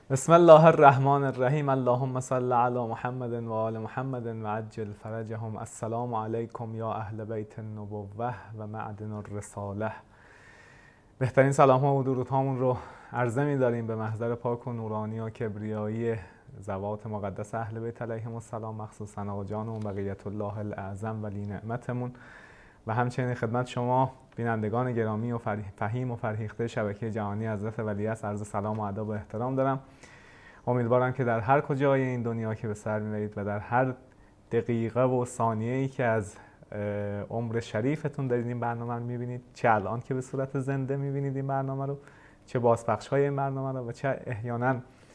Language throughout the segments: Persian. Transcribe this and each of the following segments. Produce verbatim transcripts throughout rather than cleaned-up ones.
بسم الله الرحمن الرحیم. اللهم صل علی محمد و آل محمد و عجل فرجهم. السلام علیکم یا اهل بیت النبوة و معدن الرساله. بهترین سلام ها و درود هامون رو عرضه می داریم به محضر پاک و نورانی و کبریایی ذوات مقدس اهل بیت علیهم السلام، مخصوصا آقا جانمون بقیت الله الاعظم ولی نعمتمون، و همچنین خدمت شما بینندگان گرامی و فهیم و فرهیخته شبکه جهانی حضرت ولیعصر عرض سلام و ادب و احترام دارم. امیدوارم که در هر کجای این دنیا که به سر میبرید و در هر دقیقه و ثانیه‌ای که از عمر شریفتون دارید این برنامه رو میبینید، چه الان که به صورت زنده میبینید این برنامه رو، چه بازپخش‌های این برنامه رو، و چه احیانا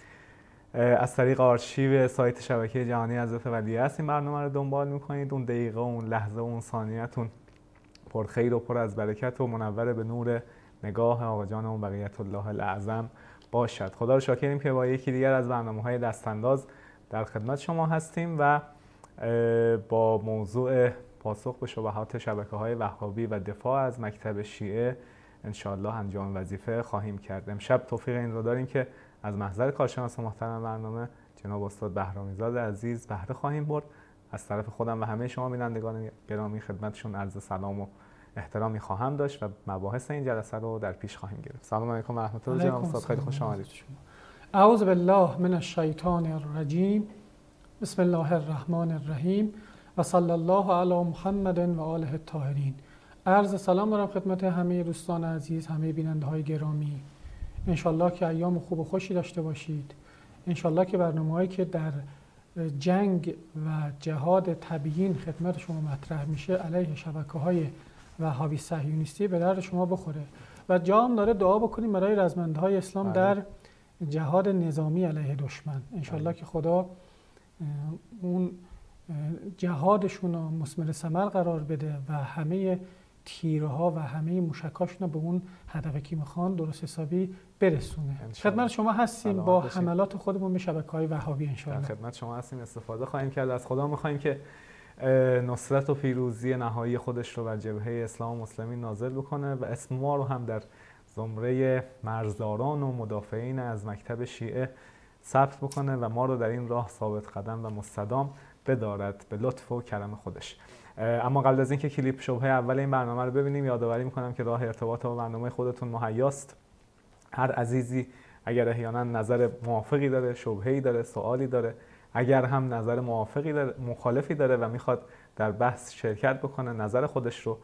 از طریق آرشیو سایت شبکه جهانی حضرت ولیعصر این برنامه رو دنبال میکنید. اون دقیقه و اون لحظه و اون ثانیه‌تون پر خیر و پر از برکت و منور به نور نگاه آقا جانمون بقیت الله الاعظم باشد. خدا رو شاکریم که با یکی دیگر از برنامه‌های دستانداز در خدمت شما هستیم و با موضوع پاسخ به شبهات شبکه‌های وهابی و دفاع از مکتب شیعه انشاءالله انجام وظیفه خواهیم کرد. امشب توفیق این رو داریم که از محضر کارشناس محترم برنامه جناب استاد بهرامی‌زاده عزیز بهره خواهیم برد. از طرف خودم و همه شما بینندگان گرامی خدمتشون عرض سلام و احترامی خواهم داشت و مباحث این جلسه رو در پیش خواهیم گرفت. سلام علیکم و رحمت الله جناب استاد، خیلی خوش آمدید. اعوذ بالله من الشیطان الرجیم. بسم الله الرحمن الرحیم و صلی الله علی محمد و آله الطاهرین. عرض سلام دارم خدمت همه دوستان عزیز، همه بیننده های گرامی. انشالله که ایام خوب و خوشی داشته باشید. انشالله که برنامه‌هایی که در جنگ و جهاد تبیین خدمت شما مطرح میشه علیه شبکه‌های وهابی صهیونیستی به درد شما بخوره و جام داره دعا بکنیم برای رزمندهای اسلام در جهاد نظامی علیه دشمن. انشالله که خدا اون جهادشون رو مثمر ثمر قرار بده و همه تیرها و همه موشکاشون رو به اون هدفی که میخوان درست حسابی برسونه. خدمت شما هستیم با حملات خودمون به شبکه‌های وهابی انشالله. خدمت شما هستیم، استفاده خواهیم کرد. از خدا میخوایم که نصرت و پیروزی نهایی خودش رو بر جبهه اسلام و مسلمین نازل بکنه و اسم ما رو هم در زمره مرزداران و مدافعین از مکتب شیعه ثبت بکنه و ما رو در این راه ثابت قدم و مستدام بدارد به لطف و کرم خودش. اما قبل از اینکه کلیپ شبهه اول این برنامه رو ببینیم، یادآوری میکنم که راه ارتباط با برنامه خودتون مهیاست. هر عزیزی اگر احیانا نظر موافقی داره، شبهه‌ای داره، سوالی داره، اگر هم نظر موافقی داره، مخالفی داره و میخواد در بحث شرکت بکنه، نظر خودش رو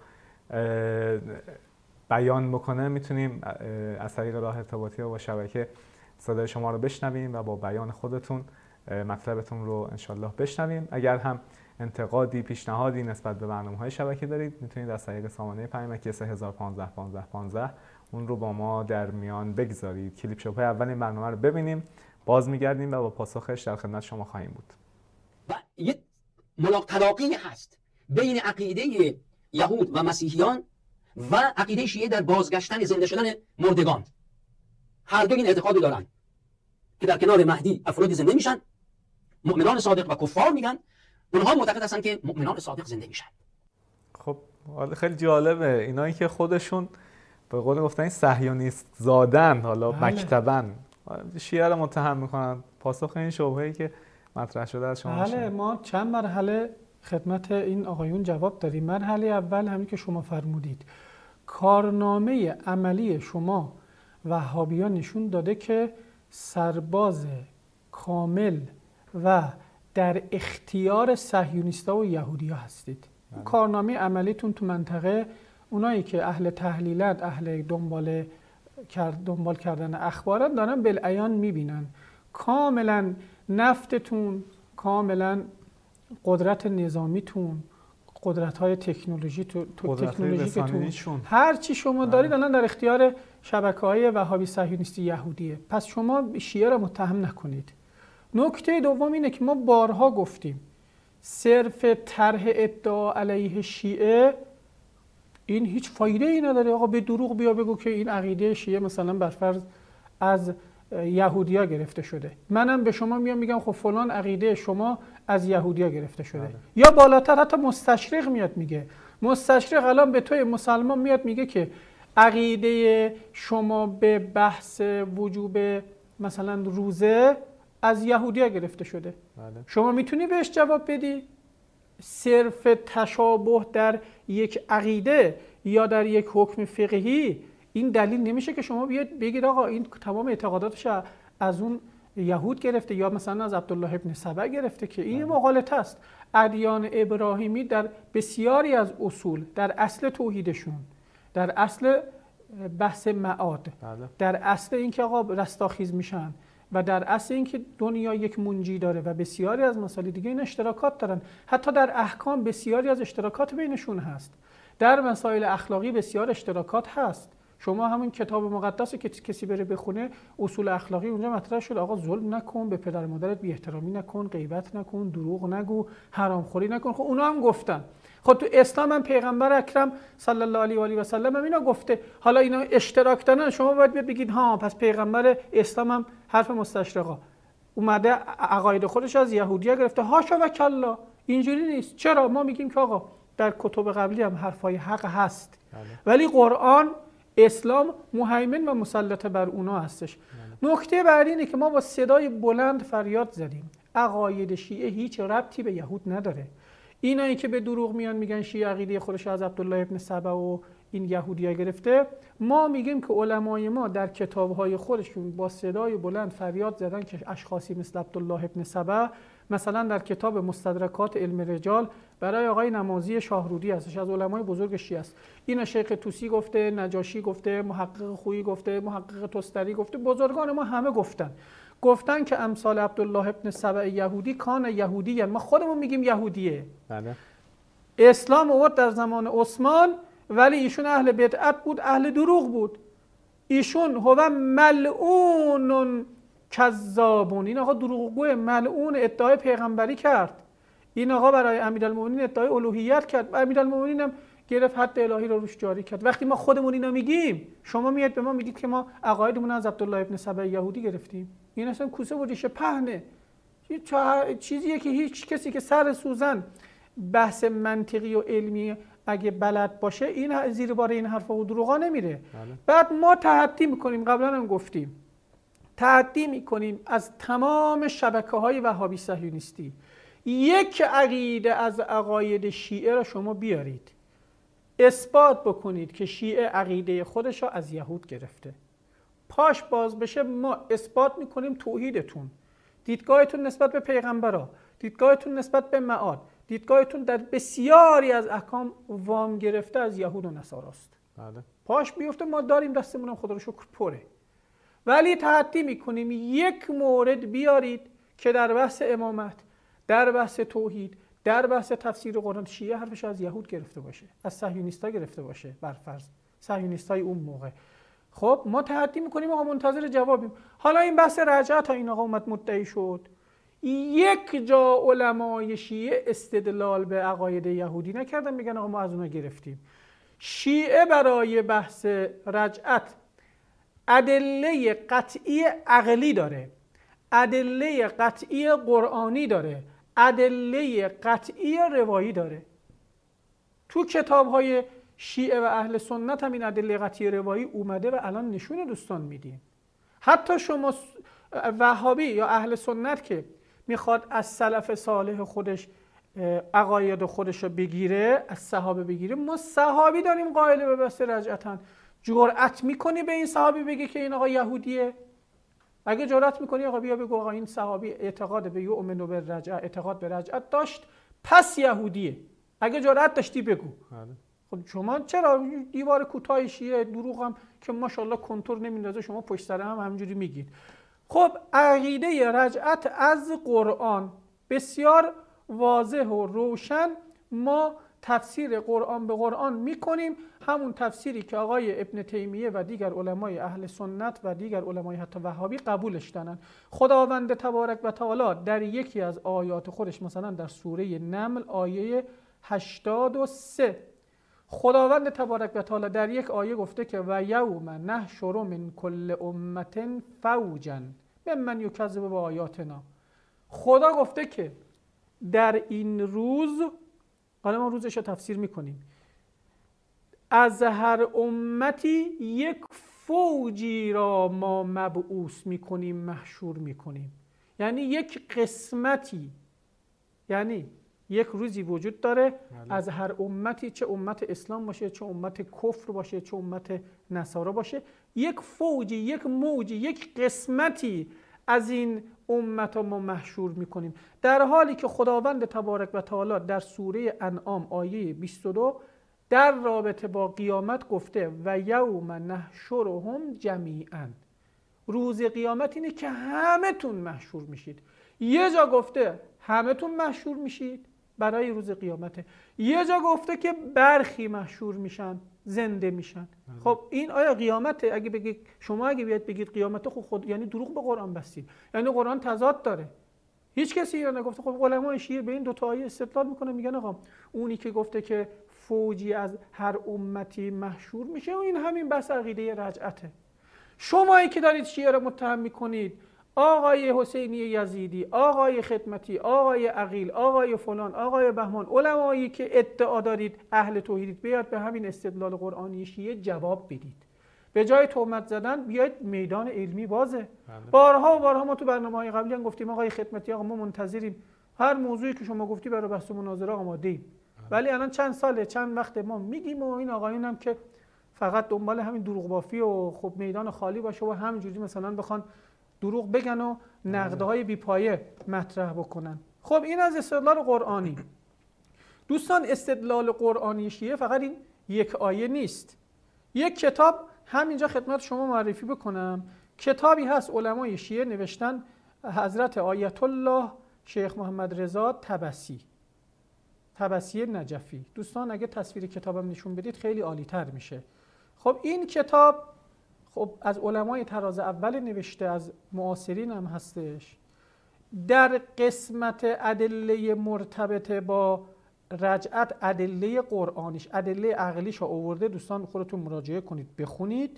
بیان بکنه، میتونیم از طریق راه ارتباطی با شبکه صدای شما رو بشنویم و با بیان خودتون مطلبتون رو انشالله بشنویم. اگر هم انتقادی، پیشنهادی نسبت به برنامه‌های شبکه دارید، میتونید از طریق سامانه پیامکی سه هزار و پانزده پانزده پانزده اون رو با ما در میان بگذارید. کلیپ شبهه اول این برنامه رو ببینیم، باز میگردیم و با پاسخش در خدمت شما خواهیم بود. و یک تلاقی هست بین عقیده یهود و مسیحیان و عقیده شیعه در بازگشتن زنده شدن مردگان. هر دو این اعتقاد دارن که در کنار مهدی افرادی زنده میشن. مؤمنان صادق و کفار میگن اونها معتقد هستن که مؤمنان صادق زنده میشن. خب خیلی جالبه اینایی که خودشون به قول گفتن صهیونیست زادن، حالا بله. مکتبن شیعه رو متهم میکنن. پاسخ این شبهه‌ای که مطرح شده از شما بله، ما چند مرحله خدمت این آقایون جواب دادیم. مرحله اول همین که شما فرمودید، کارنامه عملی شما وهابیان نشون داده که سرباز کامل و در اختیار صهیونیست‌ها و یهودی‌ها هستید. بله. کارنامه عملیتون تو منطقه، اونایی که اهل تحلیلات، اهل دنبال کرد دنبال کردن اخبارات دارن بالعیان میبینن. کاملا نفتتون، کاملا قدرت نظامیتون، قدرت‌های تکنولوژی تو تکنولوژیکتون، هر چی شما دارید الان در اختیار شبکه‌های وهابی صهیونیستی یهودیه. پس شما شیعه را متهم نکنید. نکته دوم اینه که ما بارها گفتیم صرف طرح ادعا علیه شیعه این هیچ فایده ای نداره. آقا به دروغ بیا بگو که این عقیده شیعه مثلا برفرض از یهودیا گرفته شده. منم به شما میام میگم خب فلان عقیده شما از یهودیا گرفته شده. بله. یا بالاتر حتی مستشرق میاد میگه، مستشرق الان به توی مسلمان میاد میگه که عقیده شما به بحث وجوب مثلا روزه از یهودی‌ها گرفته شده. بله. شما میتونی بهش جواب بدی؟ صرف تشابه در یک عقیده یا در یک حکم فقهی این دلیل نمیشه که شما بیاید بگید آقا این تمام اعتقاداتش از اون یهود گرفته یا مثلا از عبدالله ابن سبع گرفته، که این مغالطه است. ادیان ابراهیمی در بسیاری از اصول، در اصل توحیدشون، در اصل بحث معاد، بله. در اصل اینکه آقا رستاخیز میشن و در اصل اینکه دنیا یک منجی داره و بسیاری از مسائل دیگه این اشتراکات دارن. حتی در احکام بسیاری از اشتراکات بینشون هست. در مسائل اخلاقی بسیار اشتراکات هست. شما همون کتاب مقدس که کسی بره بخونه، اصول اخلاقی اونجا مطرح شد آقا ظلم نکن، به پدر مادرت بی احترامی نکن، غیبت نکن، دروغ نگو، حرام خوری نکن. خب اونا هم گفتن. خب تو اسلام هم پیغمبر اکرم صلی الله علیه و آله و سلم هم اینا گفته. حالا اینا اشتراک دارن، شما باید بگید ها پس پیغمبر اسلام هم حرف مستشرقا اومده عقاید خودش از یهودی‌ها گرفته. هاشا و کلا، اینجوری نیست. چرا؟ ما میگیم که آقا در کتب قبلی هم حرفای حق هست، بله. ولی قرآن، اسلام مهیمن و مسلط بر اونا هستش. بله. نکته بعدی اینه که ما با صدای بلند فریاد زدیم عقاید شیعه هیچ ربطی به یهود نداره. اینایی که به دروغ میان میگن شیعه عقیده خودش از عبدالله ابن سبع و این یهودی‌ها گرفته، ما میگیم که علمای ما در کتاب‌های خودشون با صدای بلند فریاد زدن که اشخاصی مثل عبدالله ابن سبع، مثلا در کتاب مستدرکات علم رجال برای آقای نمازی شاهرودی هستش، از علمای بزرگ شیعه است. این شیخ طوسی گفته، نجاشی گفته، محقق خویی گفته، محقق تستری گفته، بزرگان ما همه گفتن. گفتن که امثال عبدالله ابن سبع یهودی کان یهودی، یعنی ما خودمون میگیم یهودیه. بله. اسلام آورد در زمان عثمان، ولی ایشون اهل بدعت بود، اهل دروغ بود. ایشون هو ملعون کذابون، این آقا دروغگوی ملعون، ادعای پیغمبری کرد. این آقا برای امیرالمومنین ادعای الوهیت کرد، امیرالمومنین هم گرفت حد الهی رو روش جاری کرد. وقتی ما خودمون اینا میگیم، شما میاد به ما میگید که ما عقایدمون از عبدالله ابن سبع یهودی گرفتیم. این اصلا کوسه و ریشه پهنه، چیزیه که هیچ کسی که سر سوزن بحث منطقی و علمی اگه بلد باشه این زیر بار این حرفا و دروغا نمیره. بله. بعد ما تحدی میکنیم، قبلا هم گفتیم، تحدی میکنیم از تمام شبکه‌های وهابی صهیونیستی یک عقیده از عقاید شیعه را شما بیارید، اثبات بکنید که شیعه عقیده خودش را از یهود گرفته. پاش باز بشه ما اثبات میکنیم توحیدتون، دیدگاهتون نسبت به پیغمبرها، دیدگاهتون نسبت به معاد، دیدگاهتون در بسیاری از احکام وام گرفته از یهود و نصاراست. بله. پاش بیفته ما داریم، دستمون هم خدا رو شکر پره. ولی تحدی میکنیم یک مورد بیارید که در بحث امامت، در بحث توحید، در بحث تفسیر قرآن شیعه حرفش از یهود گرفته باشه، از صهیونیستا گرفته باشه، بر فرض صهیونیستای اون موقع. خب ما تحدی میکنیم، آقا منتظر جوابیم. حالا این بحث رجعت ها این آقا اومد مدعی شد، یک جا علمای شیعه استدلال به عقاید یهودی نکردن، میگن آقا ما از اونها گرفتیم. شیعه برای بحث رجعت ادله قطعی عقلی داره، ادله قطعی قرآنی داره، ادله قطعی روایی داره. تو کتاب‌های شیعه و اهل سنت هم این ادله قطعی روایی اومده و الان نشون دوستان میدیم. حتی شما وهابی یا اهل سنت که میخواد از سلف صالح خودش عقاید خودش رو بگیره، از صحابه بگیره، ما صحابی داریم قائل به بحث رجعتن. جرأت میکنی به این صحابی بگی که این آقا یهودیه؟ اگه جرأت میکنی آقا بیا بگو آقا این صحابی اعتقاد به یؤمن به رجع، اعتقاد به رجعت داشت، پس یهودیه. اگه جرأت داشتی بگو. خب شما چرا دیوار کوتاه شیعه دروغ هم که ماشاءالله کنتور نمیندازه شما پشت سر هم همینجوری میگید؟ خب عقیده رجعت از قرآن بسیار واضح و روشن، ما تفسیر قرآن به قرآن میکنیم، همون تفسیری که آقای ابن تیمیه و دیگر علمای اهل سنت و دیگر علمای حتی وهابی قبولش دارن. خداوند تبارک و تعالی در یکی از آیات خودش، مثلا در سوره نمل آیه هشتاد و سه، خداوند تبارک و تعالی در یک آیه گفته که و یوم نحشر من کل امة فوجا ممن یکذب بآیاتنا. خدا گفته که در این روز، حالا ما روزش رو تفسیر میکنیم، از هر امتی یک فوجی را ما مبعوث میکنیم، محشور میکنیم. یعنی یک قسمتی، یعنی یک روزی وجود داره بله. از هر امتی، چه امت اسلام باشه، چه امت کفر باشه، چه امت نصارا باشه، یک فوجی، یک موجی، یک قسمتی از این امت ما محشور میکنیم. در حالی که خداوند تبارک و تعالی در سوره انعام آیه بیست و دو در رابطه با قیامت گفته و یوم نحشرهم جمیعا، روز قیامت اینه که همه تون محشور میشید. یه جا گفته همه تون محشور میشید برای روز قیامته، یه جا گفته که برخی محشور میشن، زنده میشن. خب این آیا قیامته؟ اگه بگید شما اگه بیاید بگید قیامته، خب خود یعنی دروغ به قرآن بستید، یعنی قرآن تضاد داره. هیچ کسی اینو نگفته. خب علمای شیعه به این دو تا آیه استدلال میکنه، میگن آقا اونی که گفته که فوجی از هر امتی محشور میشه، و این همین بس عقیده رجعته. شمایی که دارید شیعه رو متهم میکنید، آقای حسینی یزیدی، آقای خدمتی، آقای عقیل، آقای فلان، آقای بهمان، علمایی که ادعا دارید اهل توحیدید، بیاد به همین استدلال قرآنی شیعه جواب بدید. به جای تهمت زدن بیاید میدان علمی بازه. بله. بارها و بارها ما تو برنامه‌های قبلی هم گفتیم آقای خدمتی، آقا ما منتظریم هر موضوعی که شما گفتی برای بحث و مناظره آماده ایم. بله. ولی الان چند ساله، چند وقت ما میگیم و این آقایون هم که فقط دنبال همین دروغ بافی و خب میدان خالی باشه و همینجوری مثلا بخوان دروغ بگن و نقدهای بی‌پایه مطرح بکنن. خب این از استدلال قرآنی. دوستان استدلال قرآنی شیعه فقط این یک آیه نیست. یک کتاب همینجا خدمت شما معرفی بکنم. کتابی هست علمای شیعه نوشتن، حضرت آیت الله شیخ محمد رضا طبسی، طبسی نجفی. دوستان اگه تصویر کتابم نشون بدید خیلی عالی تر میشه. خب این کتاب خب از علمای طراز اول نوشته، از معاصرین هم هستش. در قسمت ادله مرتبط با رجعت، ادله قرآنیش، ادله عقلیش رو آورده. دوستان خودتون مراجعه کنید بخونید.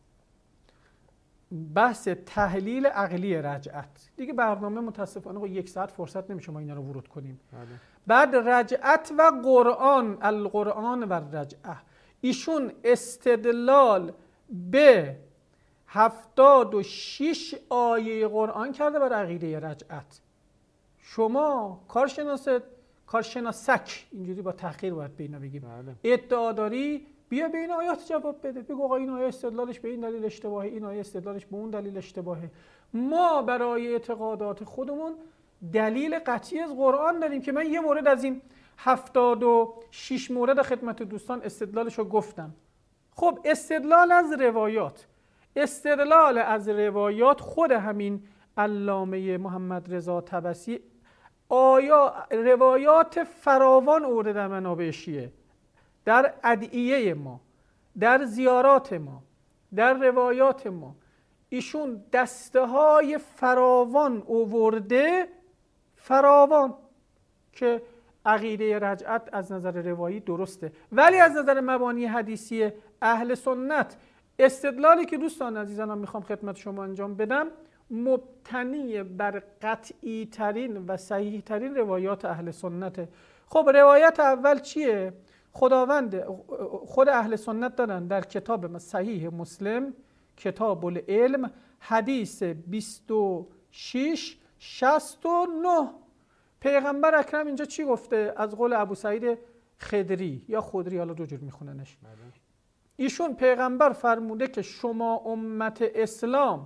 بحث تحلیل عقلی رجعت. دیگه برنامه متاسفانه یک ساعت فرصت نمیشه ما اینا رو ورود کنیم. بله. بعد رجعت و قرآن، القرآن و رجعه. ایشون استدلال به هفتاد و شش آیه قرآن کرده بر عقیده رجعت. شما کارشناس کارشناسک، اینجوری با تحقیر باید به اینا بگیم، بله. ادعا داری، بیا به این آیات جواب بده. بگو آقا این آیه استدلالش به این دلیل اشتباهه، این آیه استدلالش به اون دلیل اشتباهه. ما برای اعتقادات خودمون دلیل قطعی از قرآن داریم که من یه مورد از این هفتاد و شش مورد خدمت دوستان استدلالش رو گفتم. خب استدلال از روایات، استدلال از روایات خود همین علامه محمد رضا طبسی آیا روایات فراوان آورده در منابع شیعه، در ادعیه ما، در زیارات ما، در روایات ما. ایشون دسته های فراوان آورده، فراوان، که عقیده رجعت از نظر روایی درسته. ولی از نظر مبانی حدیثی اهل سنت، استدلالی که دوستان عزیزانم میخوام خدمت شما انجام بدم مبتنی بر قطعی ترین و صحیح ترین روایات اهل سنته. خب روایت اول چیه؟ خداوند خود اهل سنت دارن در کتاب صحیح مسلم، کتاب العلم، حدیث بیست و شش شصت و نه، پیغمبر اکرم اینجا چی گفته؟ از قول ابو سعید خدری یا خدری، حالا دو جور میخوننش. ایشون پیغمبر فرموده که شما امت اسلام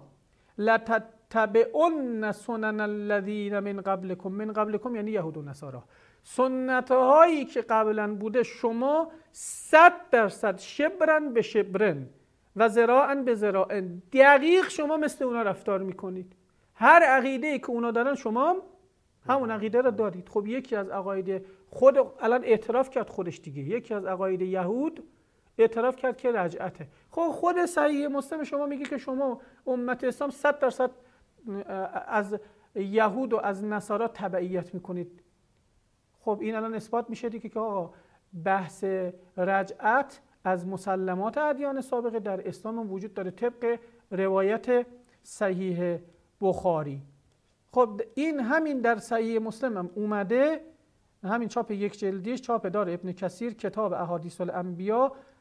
لتتبعن سنن الذین من قبلکم، من قبلکم یعنی یهود و نصارا، سنت هایی که قبلا بوده شما صد درصد شبرن به شبرن و ذراعن به ذراعن، دقیق شما مثل اونا رفتار میکنید. هر عقیده‌ای که اونا دارن شما همون عقیده رو دارید. خب یکی از عقاید خود الان اعتراف کرد خودش دیگه، یکی از عقاید یهود اعتراف کرد که رجعته. خب خود صحیح مسلم شما میگه که شما امت اسلام صد درصد از یهود و از نصارا تبعیت میکنید. خب این الان اثبات میشه دیگه که آقا بحث رجعت از مسلمات ادیان سابقه در اسلام وجود داره طبق روایت صحیح بخاری. خب این همین در صحیح مسلم هم اومده، همین چاپ یک جلدیش، چاپ دار ابن کثیر، کتاب احادیث الانبیا،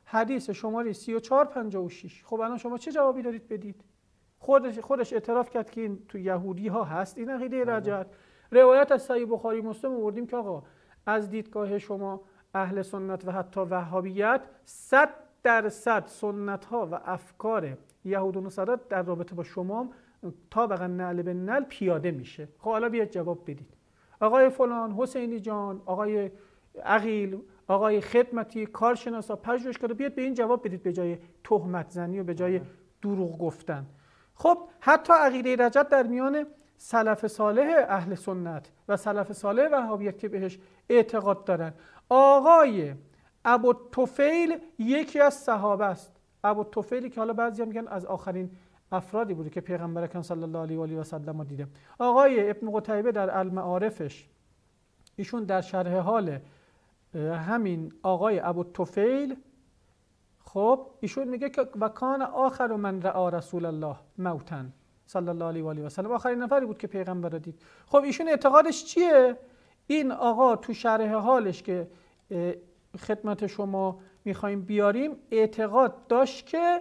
حدیث شماره سی و چهار پنجاه و شش. خب الان شما چه جوابی دارید بدید؟ خودش خودش اعتراف کرد که این تو یهودی ها هست این عقیده رجعت. روایت از صحیح بخاری مسلم آوردیم که آقا از دیدگاه شما اهل سنت و حتی وهابیت صد درصد سنت ها و افکار یهود و نصارا در رابطه با شما طابقا نعل به نعل پیاده میشه. خب حالا بیاید جواب بدید. آقای فلان، حسینی جان، آقای عقیل، آقای خدمتی، کارشناسا، پژوهشگرا، بیاید به این جواب بدید به جای تهمت زنی و به جای دروغ گفتن. خب حتی عقیده رجعت در میان سلف صالح اهل سنت و سلف صالح وهابیت که بهش اعتقاد دارن، آقای ابوالطفیل یکی از صحابه است. ابوالطفیلی که حالا بعضیا میگن از آخرین افرادی بوده که پیغمبر اکرم صلی الله علیه و آله و سلم دیده. آقای ابن قتیبه در المعارفش ایشون در شرح حال همین آقای ابوالطفیل خب ایشون میگه که و کان آخر من رأى رسول الله موتا صلی الله علیه و آله و سلم، آخرین نفری بود که پیغمبر را دید. خب ایشون اعتقادش چیه؟ این آقا تو شرح حالش که خدمت شما میخوایم بیاریم اعتقاد داشت که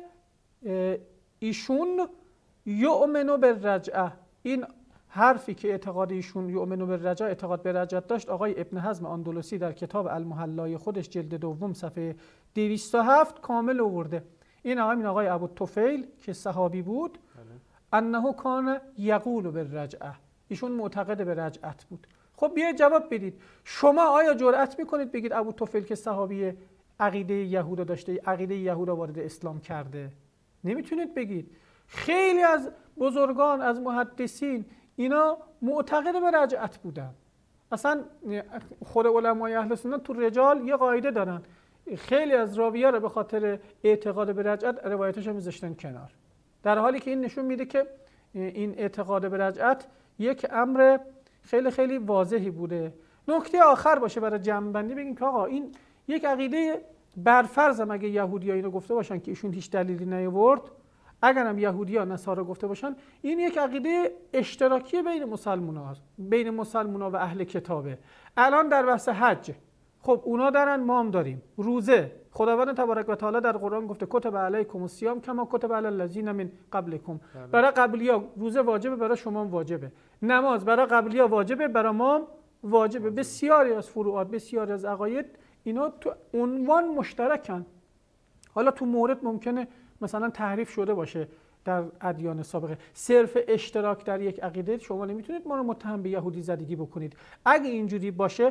ایشون یؤمن بالرجعه. این حرفی که اعتقاد ایشون یؤمن بالرجعه اعتقاد به رجعت داشت آقای ابن حزم اندلسی در کتاب المحلای خودش جلد دوم صفحه دویست و هفت کامل آورده. این آقای این آقای ابوالطفیل که صحابی بود انه کان یقول بالرجعه، ایشون معتقد به رجعت بود. خب بیاید جواب بدید شما آیا جرأت میکنید بگید ابوالطفیل که صحابی عقیده یهودا داشته عقیده یهودا وارد اسلام کرده؟ نمیتونید بگید. خیلی از بزرگان از محدثین اینا معتقد به رجعت بودن. اصلا خود علمای اهل سنت تو رجال یه قاعده دارن، خیلی از راوی‌ها رو به خاطر اعتقاد به رجعت روایتش هم میذاشتن کنار، در حالی که این نشون میده که این اعتقاد به رجعت یک امر خیلی خیلی واضحی بوده. نکته آخر باشه برای جمع‌بندی بگیم که آقا این یک عقیده برفرض هم اگه یهودی‌ها اینو گفته باشن که ایشون هیچ دلیلی نیاورد، اگر هم یهودی‌ها نصارا گفته باشن، این یک عقیده اشتراکی بین مسلمان‌ها است، بین مسلمان‌ها و اهل کتابه. الان در بحث حج خب اونا دارن، ما هم داریم. روزه خداوند تبارک و تعالی در قرآن گفته کتب علیکم الصیام کما کتب علی الذین من قبلکم. برای قبلی‌ها روزه واجبه، برای شما هم واجبه. نماز برای قبلی‌ها واجبه، برای ما هم واجبه. بسیاری از فروعات، بسیاری از عقاید اینا تو عنوان مشترکن. حالا تو مورد ممکنه مثلا تحریف شده باشه در ادیان سابقه. صرف اشتراک در یک عقیده شما نمیتونید ما رو متهم به یهودی زدگی بکنید. اگه اینجوری باشه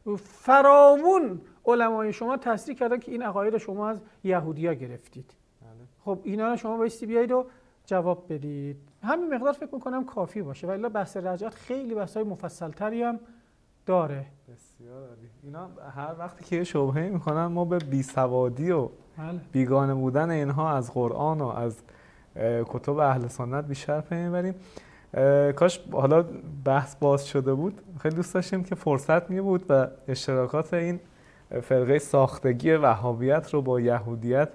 فراوون علمای شما تصریح کردن که این عقاید شما از یهودی‌ها گرفتید. خب اینا رو شما بایستی بیایید و جواب بدید. همین مقدار فکر میکنم کافی باشه، ولی بحث رجعت خیلی بحث‌های مفصل‌تری هم داره. بسیار عالی. اینا هر وقتی که شبهه میکنن ما به بیسوادی و بیگانه بودن اینها از قرآن و از کتب اهل سنت بیشتر پی میبریم. کاش حالا بحث باز شده بود، خیلی دوست داشتیم که فرصت می بود و اشتراکات این فرقه ساختگی وهابیت رو با یهودیت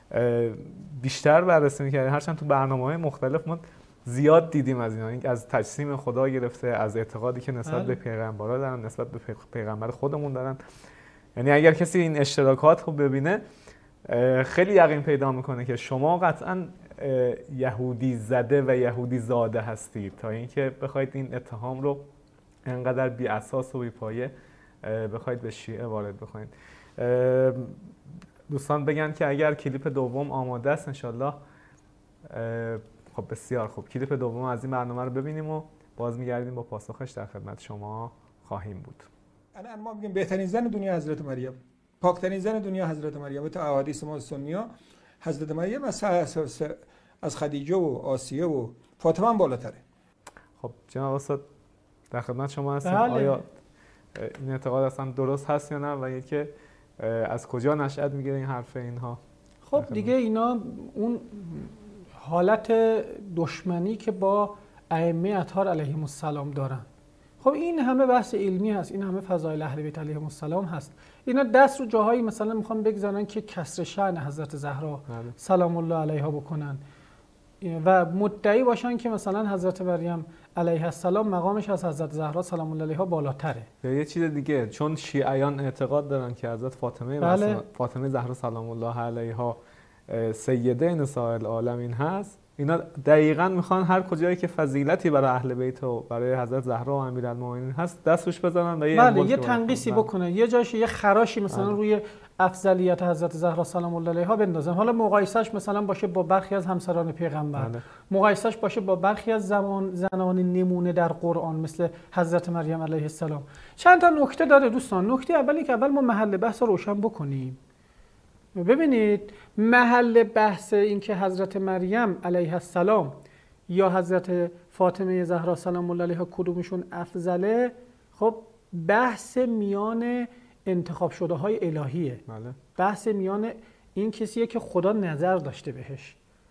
بیشتر بررسی می‌کردیم. هرچند تو برنامه‌های مختلف ما زیاد دیدیم از اینا، از تجسیم خدا گرفته، از اعتقادی که نسبت به پیغمبرها دارن، نسبت به پیغمبر خودمون دارن. یعنی اگر کسی این اشتراکات رو ببینه خیلی یقین پیدا میکنه که شما قطعاً یهودی زده و یهودی زاده هستید، تا اینکه بخواید این اتهام رو انقدر بی اساس و بی پایه بخواید به شیعه وارد بکنید. دوستان بگن که اگر کلیپ دوم آماده است انشالله. خب بسیار خوب، کلیپ دوم از این برنامه رو ببینیم و باز میگردیم با پاسخش در خدمت شما خواهیم بود. الان ما میگیم بهترین زن دنیا حضرت مریم، پاکترین زن دنیا حضرت مریم. تو احادیث ما سنی‌ها حضرت مریم از از خدیجه و آسیه و فاطمه هم بالاتره. خب جناب استاد در خدمت شما هستیم. آیا این اعتقاد اصلا درست هست یا نه و اینکه از کجا نشأت میگیره این حرف اینها؟ خب دیگه اینا اون حالت دشمنی که با ائمه اطهار علیهم السلام دارن. خب این همه بحث علمی هست، این همه فضایل اهل بیت علیهم السلام هست. اینا دست رو جاهایی مثلا میخوان بگذارن که کسر شأن حضرت زهرا سلام الله علیها بکنن. و مدعی باشن که مثلا حضرت مریم علیه السلام مقامش از حضرت زهرا سلام الله علیها بالاتره. یا یه چیز دیگه، چون شیعیان اعتقاد دارن که حضرت فاطمه بله. فاطمه زهرا سلام الله علیها سیده نساء العالمین هست، اینا دقیقاً میخوان هر کجایی که فضیلتی برای اهل بیت و برای حضرت زهرا و امیرالمومنین هست دستش بزنن و یه بله یه تنقیصی بکنه، یه جاش یه خراشی مثلا بله. روی افضلیت حضرت زهرا سلام الله علیها بندازن. حالا مقایسهش مثلا باشه با برخی از همسران پیغمبر، بله. مقایسهش باشه با برخی از زمان زنان نمونه در قرآن مثل حضرت مریم علیه السلام. چند تا نکته داره دوستان. نکته اولی که اول ما محل بحث رو روشن بکنیم. ببینید محل بحث این که حضرت مریم علیه السلام یا حضرت فاطمه زهرا سلام الله علیها کدومشون افضله، خب بحث میان انتخاب شده های الهیه. بله. بحث میان این کسیه که خدا نظر داشته بهش.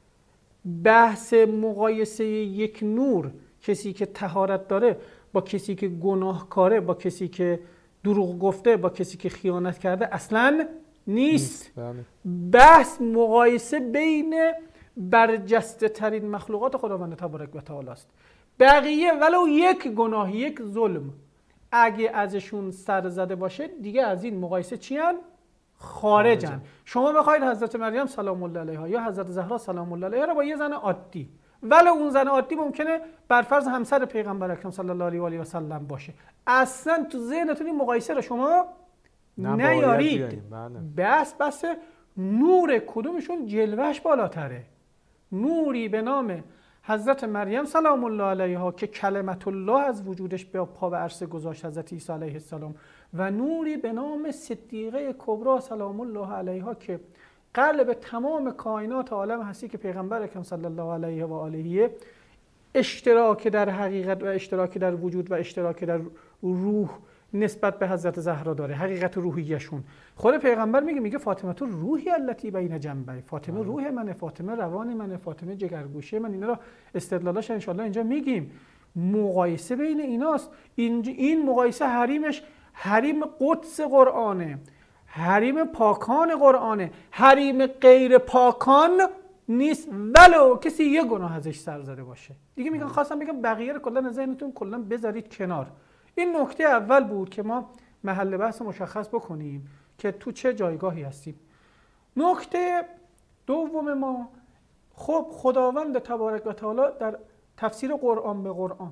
بحث مقایسه یک نور، کسی که طهارت داره با کسی که گناهکاره، با کسی که دروغ گفته، با کسی که خیانت کرده اصلاً نیست. بله. بحث مقایسه بین برجسته ترین مخلوقات خداوند تبارک و تعالی است. بقیه ولو یک گناه، یک ظلم اگه ازشون سر زده باشه دیگه از این مقایسه چی هن؟ خارجن. خارجن. شما بخواید حضرت مریم سلام الله علیها یا حضرت زهرا سلام الله علیها رو با یه زن عادی، ولو اون زن عادی ممکنه بر فرض همسر پیغمبر اکرم صلی الله علیه و آله و سلم باشه، اصلا تو ذهنتون این مقایسه رو شما نیارید. بس بس نور کدومشون جلوهش بالاتره. نوری به نام حضرت مریم سلام الله علیها که کلمت الله از وجودش به پا و عرصه گذاشت حضرت عیسی علیه السلام، و نوری به نام صدیقه کبرا سلام الله علیها که قلب تمام کائنات عالم هستی که پیغمبر اکرم صلی الله علیه و آله اشتراک در حقیقت و اشتراک در وجود و اشتراک در روح نسبت به حضرت زهرا داره، حقیقت روحیشون. خود پیغمبر میگه میگه فاطمه تو روحی التی بین جنبی، فاطمه روح منه، فاطمه روان منه، فاطمه جگرگوشه من. اینا رو استدلالاش ان شاءالله اینجا میگیم. مقایسه بین ایناست. این مقایسه حریمش حریم قدس قرآنه، حریم پاکان قرآنه، حریم غیر پاکان نیست ولو کسی یه گناه ازش سر زده باشه. دیگه میگن خواستم بگم بقیه رو کلا از ذهنتون کلا بذارید کنار. این نکته اول بود که ما محل بحث مشخص بکنیم که تو چه جایگاهی هستیم. نکته دوم ما، خب خداوند تبارک و تعالی در تفسیر قرآن به قرآن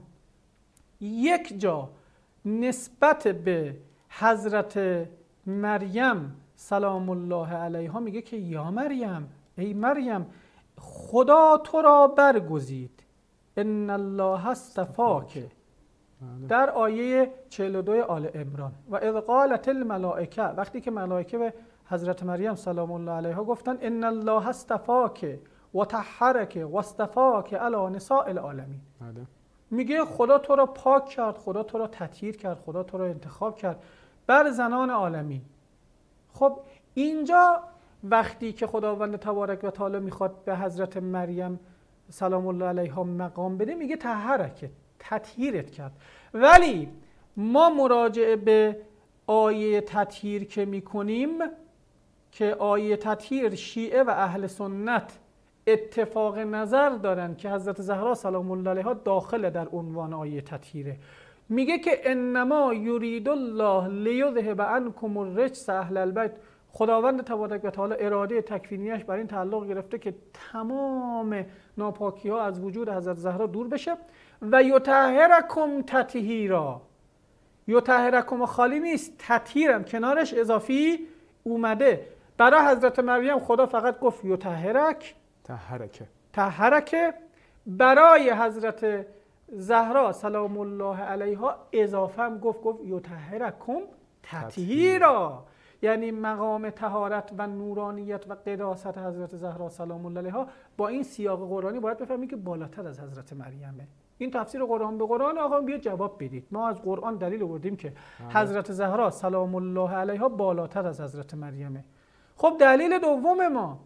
یک جا نسبت به حضرت مریم سلام الله علیها میگه که یا مریم، ای مریم خدا تو را برگزید، ان الله اصطفاک، در آیه چهل و دو آل عمران. و اذ قالت الملائکه، وقتی که ملائکه به حضرت مریم سلام الله علیها گفتن ان الله اصطفاک و طهرک و اصطفاک علی نساء العالمین، میگه خدا تو را پاک کرد، خدا تو را تطهیر کرد، خدا تو را انتخاب کرد بر زنان عالمین. خب اینجا وقتی که خداوند تبارک و تعالی میخواد به حضرت مریم سلام الله علیها مقام بده میگه طهرک، تطهیرت کرد. ولی ما مراجعه به آیه تطهیر که میکنیم که آیه تطهیر شیعه و اهل سنت اتفاق نظر دارن که حضرت زهرا سلام الله علیها داخل در عنوان آیه تطهیره. میگه که انما یرید الله لیذهب عنکم الرجس اهل البیت، خداوند تبارک و تعالی اراده تکوینیش بر این تعلق گرفته که تمام ناپاکی ها از وجود حضرت زهرا دور بشه و یطهرکم تطهیرا. یطهرکم خالی نیست، تطهیرم کنارش اضافی اومده. برای حضرت مریم خدا فقط گفت یطهرک، طهرک طهرک. برای حضرت زهرا سلام الله علیها اضافه هم گفت گفت یطهرکم تطهیرا، یعنی مقام طهارت و نورانیت و قداست حضرت زهرا سلام الله علیها با این سیاق قرآنی باید بفهمید که بالاتر از حضرت مریمه. این تفسیر قرآن به قرآن. آقا بیاد جواب بدید. ما از قرآن دلیل آوردیم که حضرت زهرا سلام الله علیها بالاتر از حضرت مریمه. خب دلیل دوم ما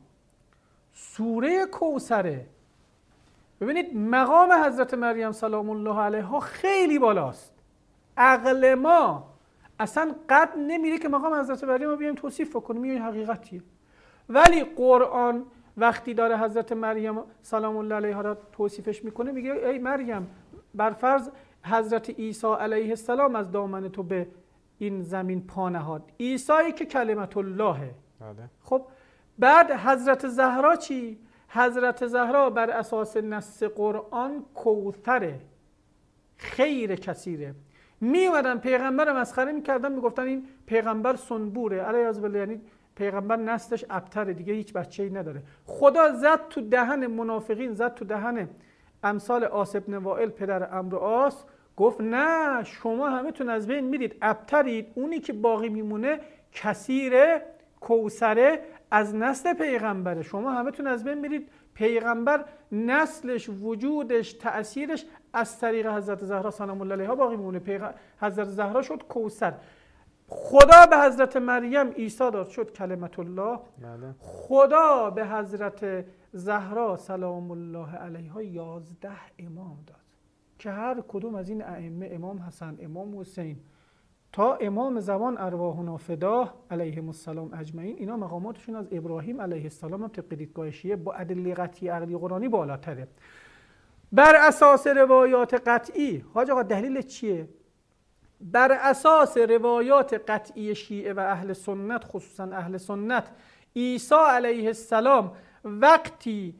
سوره کوثره. ببینید مقام حضرت مریم سلام الله علیها خیلی بالاست. عقل ما اصلا قد نمیره که مقام حضرت مریم رو بیایم توصیف کنیم، این حقیقتیه. ولی قرآن وقتی داره حضرت مریم سلام الله علیها را توصیفش میکنه میگه ای مریم، بر فرض حضرت عیسی علیه السلام از دامن تو به این زمین پا نهاد، عیسی که کلمت اللهه. خب بعد حضرت زهرا چی؟ حضرت زهرا بر اساس نص قرآن کوثره، خیر کثیره. می اومدن پیغمبر مسخره میکردن، میگفتن این پیغمبر سنبوره، علیه بالله، یعنی پیغمبر نسلش ابتره دیگه، هیچ بچه‌ای نداره. خدا زد تو دهن منافقین، زد تو دهن امثال آس ابن وائل پدر عمرو آس، گفت نه شما همه تون از بین میرید، ابترید، اونی که باقی میمونه کثیره، کوثره، از نسل پیغمبره، شما همه تون از بین میرید. پیغمبر نسلش، وجودش، تأثیرش از طریق حضرت زهرا سلام الله علیها باقی میمونه. پیغ... حضرت زهرا شد کوثر، خدا به حضرت مریم عیسی داد شد کلمت الله. بله. خدا به حضرت زهرا سلام الله علیها یازده امام داد که هر کدوم از این ائمه، امام حسن، امام حسین تا امام زمان ارواحنا فداه علیهم السلام اجمعین، اینا مقاماتشون از ابراهیم علیه السلام هم طبق دیدگاه شیعه با ادله قطعی عقلی قرآنی بالاتره. بر اساس روایات قطعی، حاج آقا دلیل چیه؟ بر اساس روایات قطعی شیعه و اهل سنت، خصوصا اهل سنت، عیسی علیه السلام وقتی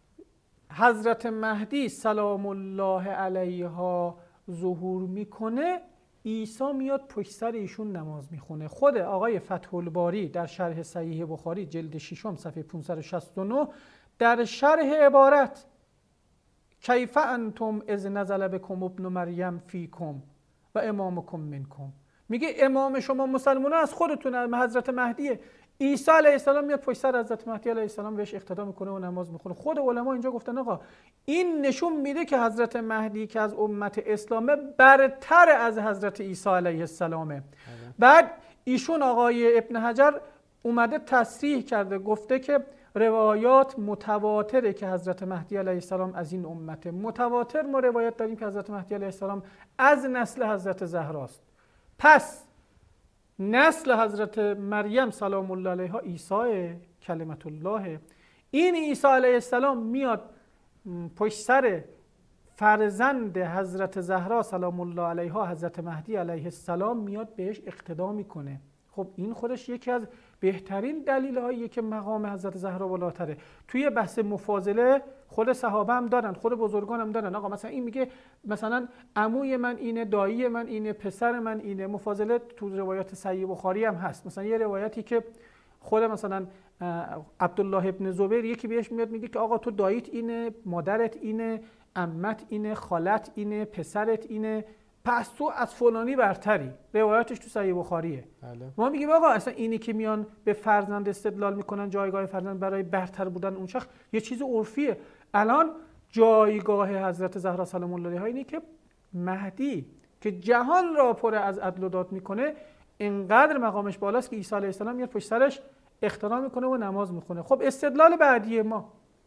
حضرت مهدی سلام الله علیها ظهور میکنه، عیسی میاد پشت سر ایشون نماز میخونه. خود آقای فتح الباری در شرح صحیح بخاری جلد ششم صفحه پانصد و شصت و نه در شرح عبارت کیف انتم اذ نزل بکم ابن مریم فیکم و امامکم منکم، میگه امام شما مسلمانان از خودتون، حضرت مهدیه. عیسی علیه السلام میاد پشت سر حضرت مهدی علیه السلام بهش اقتدا میکنه و نماز میخونه. خود علما اینجا گفتن آقا این نشون میده که حضرت مهدی که از امت اسلامه برتر از حضرت عیسی علیه السلامه. بعد ایشون آقای ابن حجر اومده تصریح کرده، گفته که روایات متواتره که حضرت مهدی علیه السلام از این امته. متواتر ما روایت داریم که حضرت مهدی علیه السلام از نسل حضرت زهراست. پس نسل حضرت مریم سلام الله علیها عیسی کلمت الله، این عیسی علیه السلام میاد پشت سر فرزند حضرت زهرا سلام الله علیها حضرت مهدی علیه السلام میاد بهش اقتدا میکنه. خب این خودش یکی از بهترین دلیل هاییه که مقام حضرت زهرا بالاتره. توی بحث مفاضله خود صحابه هم دارن، خود بزرگان هم دارن. آقا مثلا این میگه مثلا عموی من اینه، دایی من اینه، پسر من اینه. مفاضله تو روایات صحیح بخاری هم هست. مثلا یه روایتی که خود مثلا عبدالله ابن زبیر یکی بهش میاد میگه که آقا تو داییت اینه، مادرت اینه، عمت اینه، خالت اینه، پسرت اینه، پس تو از فلانی برتری. روایتش تو صحیح بخاریه. بله. ما میگیم آقا اصلا اینی که میان به فرزند استدلال میکنن، جایگاه فرزند برای برتر بودن اون شخص یه چیز عرفیه. الان جایگاه حضرت زهرا سلام الله علیها اینه که مهدی که جهان را پر از عدل و داد میکنه اینقدر مقامش بالاست که عیسی علیه السلام میاد پشت سرش احترام میکنه و نماز میخونه. خب استدلال بعدی ما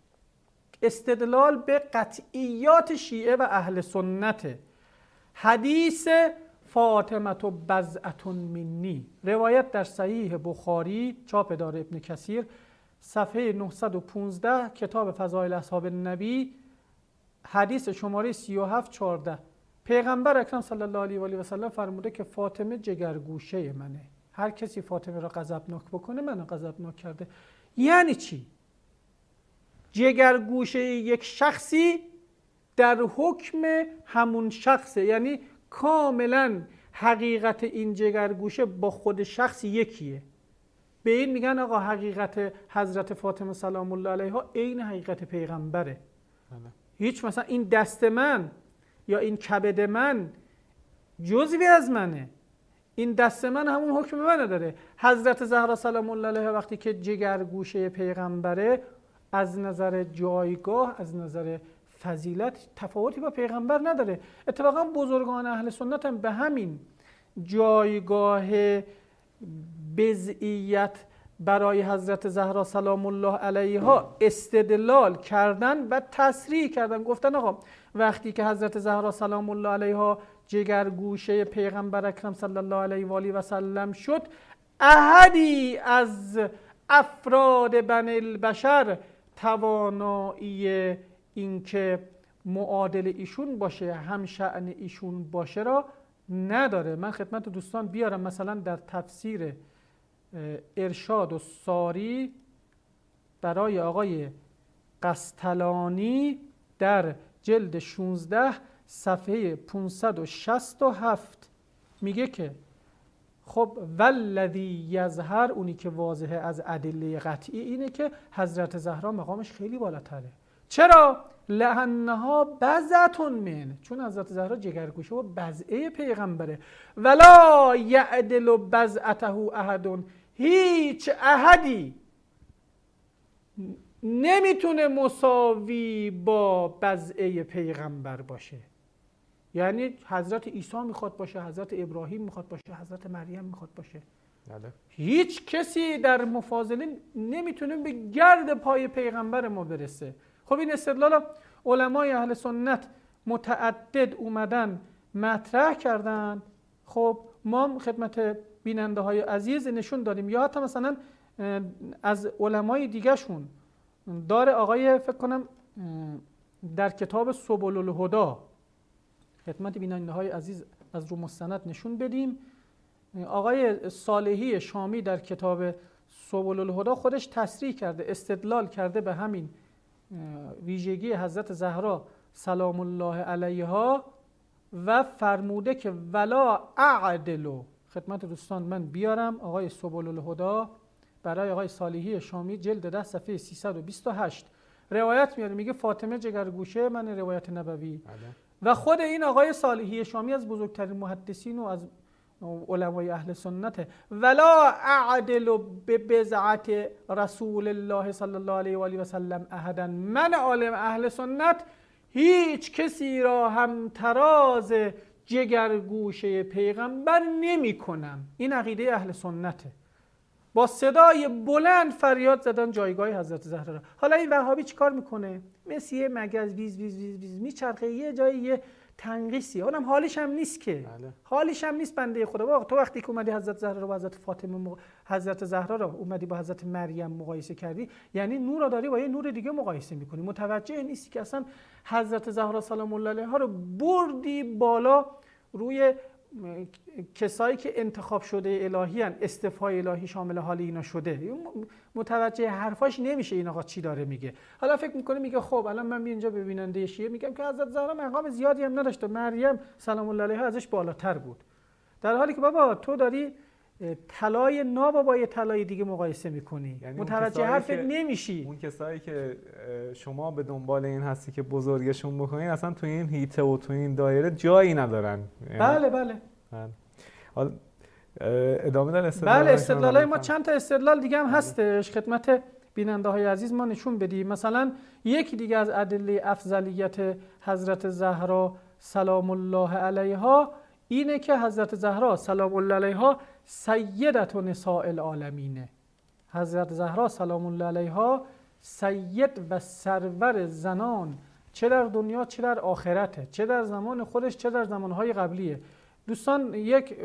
استدلال به قطعیات شیعه و اهل سنته. حدیث فاطمه بضعة منی، روایت در صحیح بخاری چاپ دار ابن کثیر صفحه نهصد و پانزده کتاب فضائل اصحاب النبی، حدیث شماره سی و هفت چهارده. پیغمبر اکرم صلی الله علیه و آله و سلم فرموده که فاطمه جگرگوشه منه، هر کسی فاطمه را غضبناک بکنه منو غضبناک کرده. یعنی چی؟ جگرگوشه یک شخصی در حکم همون شخصه، یعنی کاملا حقیقت این جگرگوشه با خود شخص یکیه. به این میگن آقا حقیقت حضرت فاطمه سلام الله علیها عین حقیقت پیغمبره. هیچ مثلا این دست من یا این کبد من جزوی از منه، این دست من همون حکم منو داره. حضرت زهرا سلام الله علیها وقتی که جگرگوشه پیغمبره، از نظر جایگاه، از نظر فضیلت تفاوتی با پیغمبر نداره. اتفاقا بزرگان اهل سنت هم به همین جایگاه بضعیت برای حضرت زهرا سلام الله علیها استدلال کردن و تصریح کردن. گفتن آقا وقتی که حضرت زهرا سلام الله علیها جگرگوشه پیغمبر اکرم صلی الله علیه و آله و سلم شد، احدی از افراد بنی البشر توانایی اینکه معادل ایشون باشه، هم شأن ایشون باشه را نداره. من خدمت دوستان بیارم مثلا در تفسیر ارشاد و ساری برای آقای قسطلانی در جلد شانزده صفحه پانصد و شصت و هفت میگه که خب والذی یظهر، اونی که واضحه از ادله قطعی اینه که حضرت زهرا مقامش خیلی بالاتره. چرا؟ لانها بضعة من، چون حضرت زهرا جگرگوشه و بضعه پیغمبره. ولا یعدل بضعته احد، هیچ احدی نمیتونه مساوی با بضعه پیغمبر باشه. یعنی حضرت عیسی میخواد باشه، حضرت ابراهیم میخواد باشه، حضرت مریم میخواد باشه، بله. هیچ کسی در مفاضله نمیتونه به گرد پای پیغمبر ما برسه. خب این استدلال علمای اهل سنت متعدد اومدن مطرح کردن. خب ما خدمت بیننده های عزیز نشون دادیم، یا حتی مثلا از علمای دیگه شون داره آقای فکر کنم در کتاب سبل الهدی خدمت بیننده های عزیز از رو مستند نشون بدیم. آقای صالحی شامی در کتاب سبل الهدی خودش تصریح کرده، استدلال کرده به همین ویژگی حضرت زهرا سلام الله علیها و فرموده که ولا اعدلو. خدمت دوستان من بیارم آقای سبل الهدی برای آقای صالحی شامی جلد ده صفحه سیصد و بیست و هشت روایت میاره، میگه فاطمه جگرگوشه من، روایت نبوی. و خود این آقای صالحی شامی از بزرگترین محدثین و از علمای اهل سنته. ولا اعدل ببضعت رسول الله صلی الله علیه و آله و سلم احدا، من عالم اهل سنت هیچ کسی را هم تراز جگرگوشه پیغمبر نمی کنم. این عقیده اهل سنته. با صدای بلند فریاد زدن جایگاه حضرت زهرا را. حالا این وهابی چیکار میکنه؟ مثل یه مگس ویز ویز ویز ویز میچرخه یه جایی یه تنقیسی، اونم حالیش هم نیست که. بله. حالیش هم نیست بنده خدا. واقعا تو وقتی که اومدی حضرت زهرا رو با حضرت فاطمه مق... حضرت زهرا رو اومدی با حضرت مریم مقایسه کردی، یعنی نور رو داری با یه نور دیگه مقایسه میکنی. متوجه نیستی که اصلا حضرت زهرا سلام الله علیها رو بردی بالا روی کسایی که انتخاب شده الهی هن، استفای الهی شامل حال اینا شده. متوجه حرفاش نمیشه این آقا چی داره میگه. حالا فکر میکنه میگه خب الان من اینجا به بیننده شیعه میگم که حضرت زهرا مقام زیادی هم نداشته، مریم سلام الله علیها ازش بالاتر بود، در حالی که بابا تو داری طلای ناب با یه طلای دیگه مقایسه میکنی. یعنی متوجه حرفت نمیشی. اون کسایی که شما به دنبال این هستی که بزرگشون بکنین اصلا تو این هیته و تو این دایره جایی ندارن. بله بله. حالا ادامه دار استدلال. بله استدلالای ما چند تا استدلال دیگه هم هستش خدمت بیننده های عزیز ما نشون بدیم. مثلا یکی دیگه از ادله افضلیت حضرت زهرا سلام الله علیها اینه که حضرت زهرا سلام الله علیها سیدت و نساء العالمینه. حضرت زهرا سلام الله علیها سید و سرور زنان، چه در دنیا چه در آخرته، چه در زمان خودش چه در زمانهای قبلیه. دوستان یک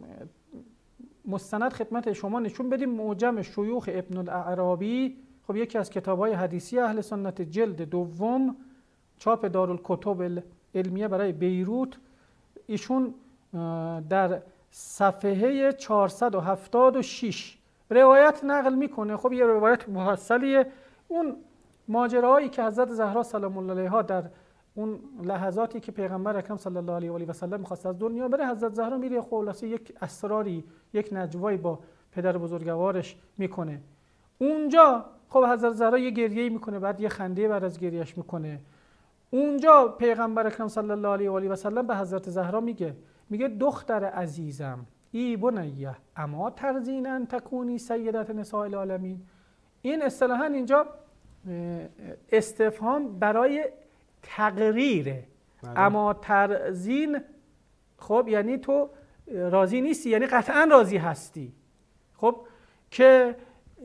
مستند خدمت شما نشون بدیم، معجم شیوخ ابن الاعرابی، خب یکی از کتاب‌های حدیثی اهل سنت، جلد دوم، چاپ دارالکتب علمیه برای بیروت، ایشون در صفحه چهارصد و هفتاد و شش روایت نقل میکنه. خب یه روایت مفصلیه، اون ماجراهایی که حضرت زهرا سلام الله علیها در اون لحظاتی که پیغمبر اکرم صلی الله علیه و آله و سلم می‌خواست از دنیا بره، حضرت زهرا میره خلاصه یک اسراری، یک نجوایی با پدر بزرگوارش میکنه. اونجا خب حضرت زهرا یه گریه‌ای میکنه، بعد یه خنده بعد از گریهش میکنه. اونجا پیغمبر اکرم صلی الله علیه و آله و سلم به حضرت زهرا میگه میگه دختر عزیزم، ای بنیه اما ترزین ان تکونی سیدت نساء العالمین. این اصطلاحاً اینجا استفهام برای تقریره. اما ترزین خب یعنی تو راضی نیستی، یعنی قطعا راضی هستی. خب که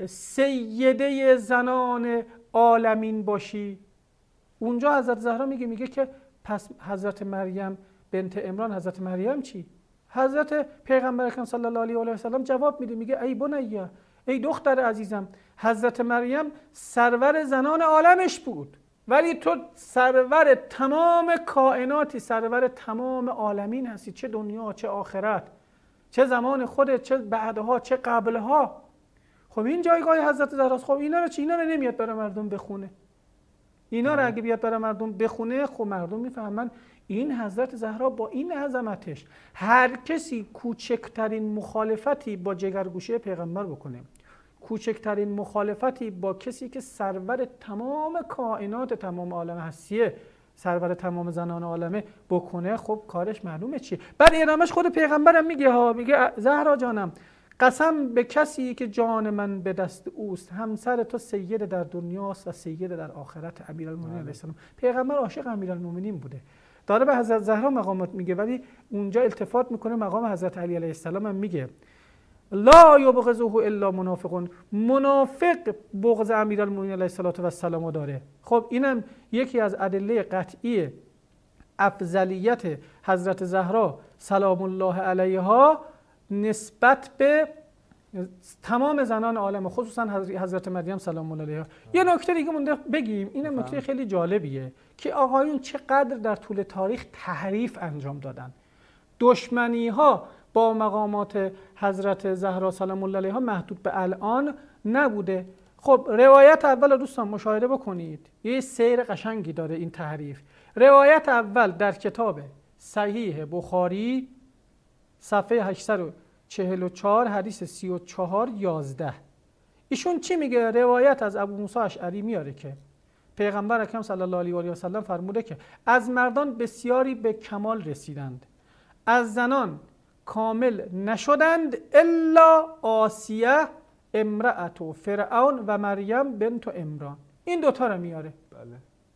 سیده زنان عالمین باشی. اونجا حضرت زهرا میگه میگه که پس حضرت مریم بنت عمران، حضرت مریم چی؟ حضرت پیغمبر اکرم صلی الله علیه و آله و سلم جواب میده میگه ای بنیه، ای دختر عزیزم، حضرت مریم سرور زنان عالمش بود، ولی تو سرور تمام کائناتی، سرور تمام عالمین هستی، چه دنیا چه آخرت، چه زمان خودت چه بعدها چه قبلها. خب این جایگاه حضرت زهراست. خب اینا رو چی؟ اینا رو نمیاد برای مردم بخونه. اینا رو اگه بیاد برای مردم بخونه، خب مردم میفهمن این حضرت زهرا با این عظمتش هر کسی کوچکترین مخالفتی با جگرگوشه پیغمبر بکنه، کوچکترین مخالفتی با کسی که سرور تمام کائنات تمام عالم هستیه، سرور تمام زنان عالمه بکنه، خب کارش معلومه چیه. بعد ادامهش خود پیغمبرم میگه ها، میگه زهرا جانم قسم به کسی که جان من به دست اوست، همسر تو سید در دنیاست و سید در آخرت. امیرالمومنین علیه السلام، پیغمبر عاشق امیرالمومنین بوده، داره به حضرت زهرا مقامات میگه، ولی اونجا التفات میکنه مقام حضرت علی علیه السلام هم میگه لا یبغضه الا منافقون. منافق بغض امیرالمومنین علیه السلام داره. خب اینم یکی از ادله قطعی افضلیت حضرت زهرا سلام الله علیها نسبت به تمام زنان عالم، خصوصا حضرت مریم سلام الله علیها. یه نکته دیگه مونده بگیم، اینم نکته خیلی جالبیه که آقایون چقدر در طول تاریخ تحریف انجام دادن. دشمنی ها با مقامات حضرت زهرا سلام الله علیها محدود به الان نبوده. خب روایت اول دوستان مشاهده بکنید، یه سیر قشنگی داره این تحریف. روایت اول در کتاب صحیح بخاری صفحه هشتصد و چهل و چهار حدیث سی و چهار یازده. ایشون چی میگه؟ روایت از ابو موسی اشعری میاره که پیغمبر اکرم صلی الله علیه و آله و سلم فرموده که از مردان بسیاری به کمال رسیدند، از زنان کامل نشدند الا آسیه امرأت فرعون و مریم بنت عمران. این دوتا رو میاره. بله.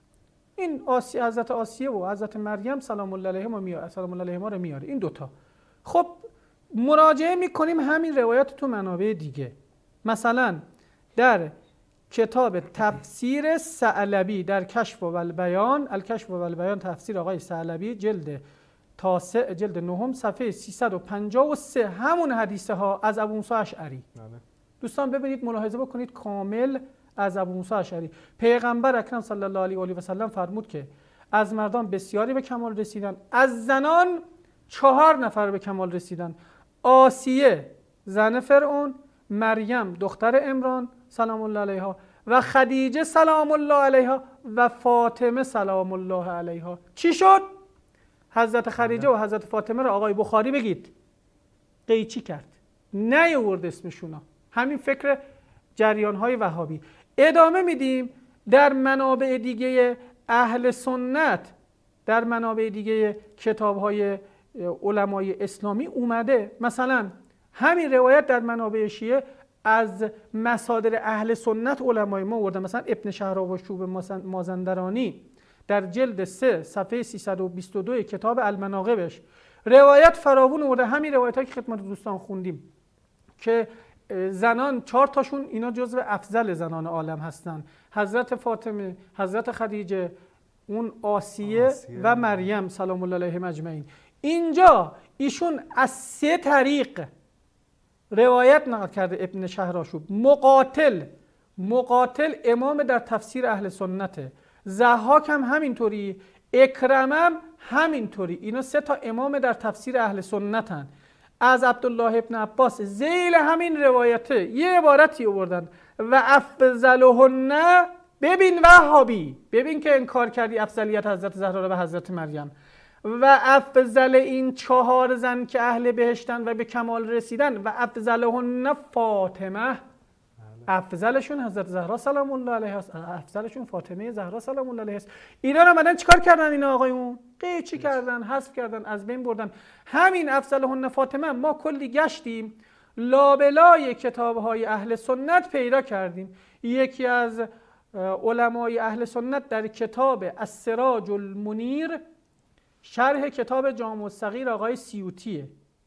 این آسیه، حضرت آسیه و حضرت مریم سلام الله علیهما میاره، سلام الله علیهما رو میاره، این دوتا. خب مراجعه میکنیم همین روایت تو منابع دیگه، مثلا در کتاب تفسیر ثعلبی در کشف و البیان، الکشف و البیان تفسیر آقای ثعلبی جلد تاسع جلد نهم صفحه سیصد و پنجاه و سه، همون حدیثه ها از ابو موسی اشعری. دوستان ببینید، ملاحظه بکنید، کامل از ابو موسی اشعری. پیغمبر اکرم صلی الله علیه و آله و سلم فرمود که از مردان بسیاری به کمال رسیدن، از زنان چهار نفر به کمال رسیدن: آسیه زن فرعون، مریم دختر عمران سلام الله علیها و خدیجه سلام الله علیها و فاطمه سلام الله علیها. چی شد؟ حضرت خدیجه و حضرت فاطمه را آقای بخاری بگید قیچی کرد، نیاورد اسمشونا. همین فکر جریان‌های وهابی. ادامه میدیم در منابع دیگه اهل سنت، در منابع دیگه کتاب‌های علمای اسلامی اومده، مثلا همین روایت در منابع شیعه از مصادر اهل سنت علمای ما آوردن. مثلا ابن شهرآوردچوب مازندرانی در جلد سه صفحه سیصد و بیست و دو کتاب المناقبش روایت فراوون آورده، همین روایتایی که خدمت دوستان خوندیم که زنان چهار تاشون اینا جزو افضل زنان عالم هستن: حضرت فاطمه، حضرت خدیجه، اون آسیه, آسیه و مریم سلام الله علیهم اجمعین. اینجا ایشون از سه طریق روایت نقل کرده ابن شهرآوردچوب. مقاتل مقاتل امام در تفسیر اهل سنته، ضحاک هم همینطوری، اکرمم همینطوری. اینا سه تا امام در تفسیر اهل سنتن. از عبدالله ابن عباس ذیل همین روایته یه عبارتی آوردن: و افضلهن. ببین وهابی، ببین که انکار کردی افضلیت حضرت زهرا به حضرت مریم. و افضل این چهار زن که اهل بهشتن و به کمال رسیدن، و افضلهن فاطمه. افضلشون حضرت زهرا سلام الله علیها است، افضلشون فاطمه زهرا سلام الله علیها است. اینا رو بعدن چیکار کردن اینا آقایون؟ قیچی کردن، حذف کردن، از بین بردن. همین افضلهن فاطمه ما کلی گشتیم، لابلای کتاب‌های اهل سنت پیدا کردیم. یکی از علمای اهل سنت در کتاب السراج المنیر شرح کتاب جامع الصغیر آقای سیوطیه.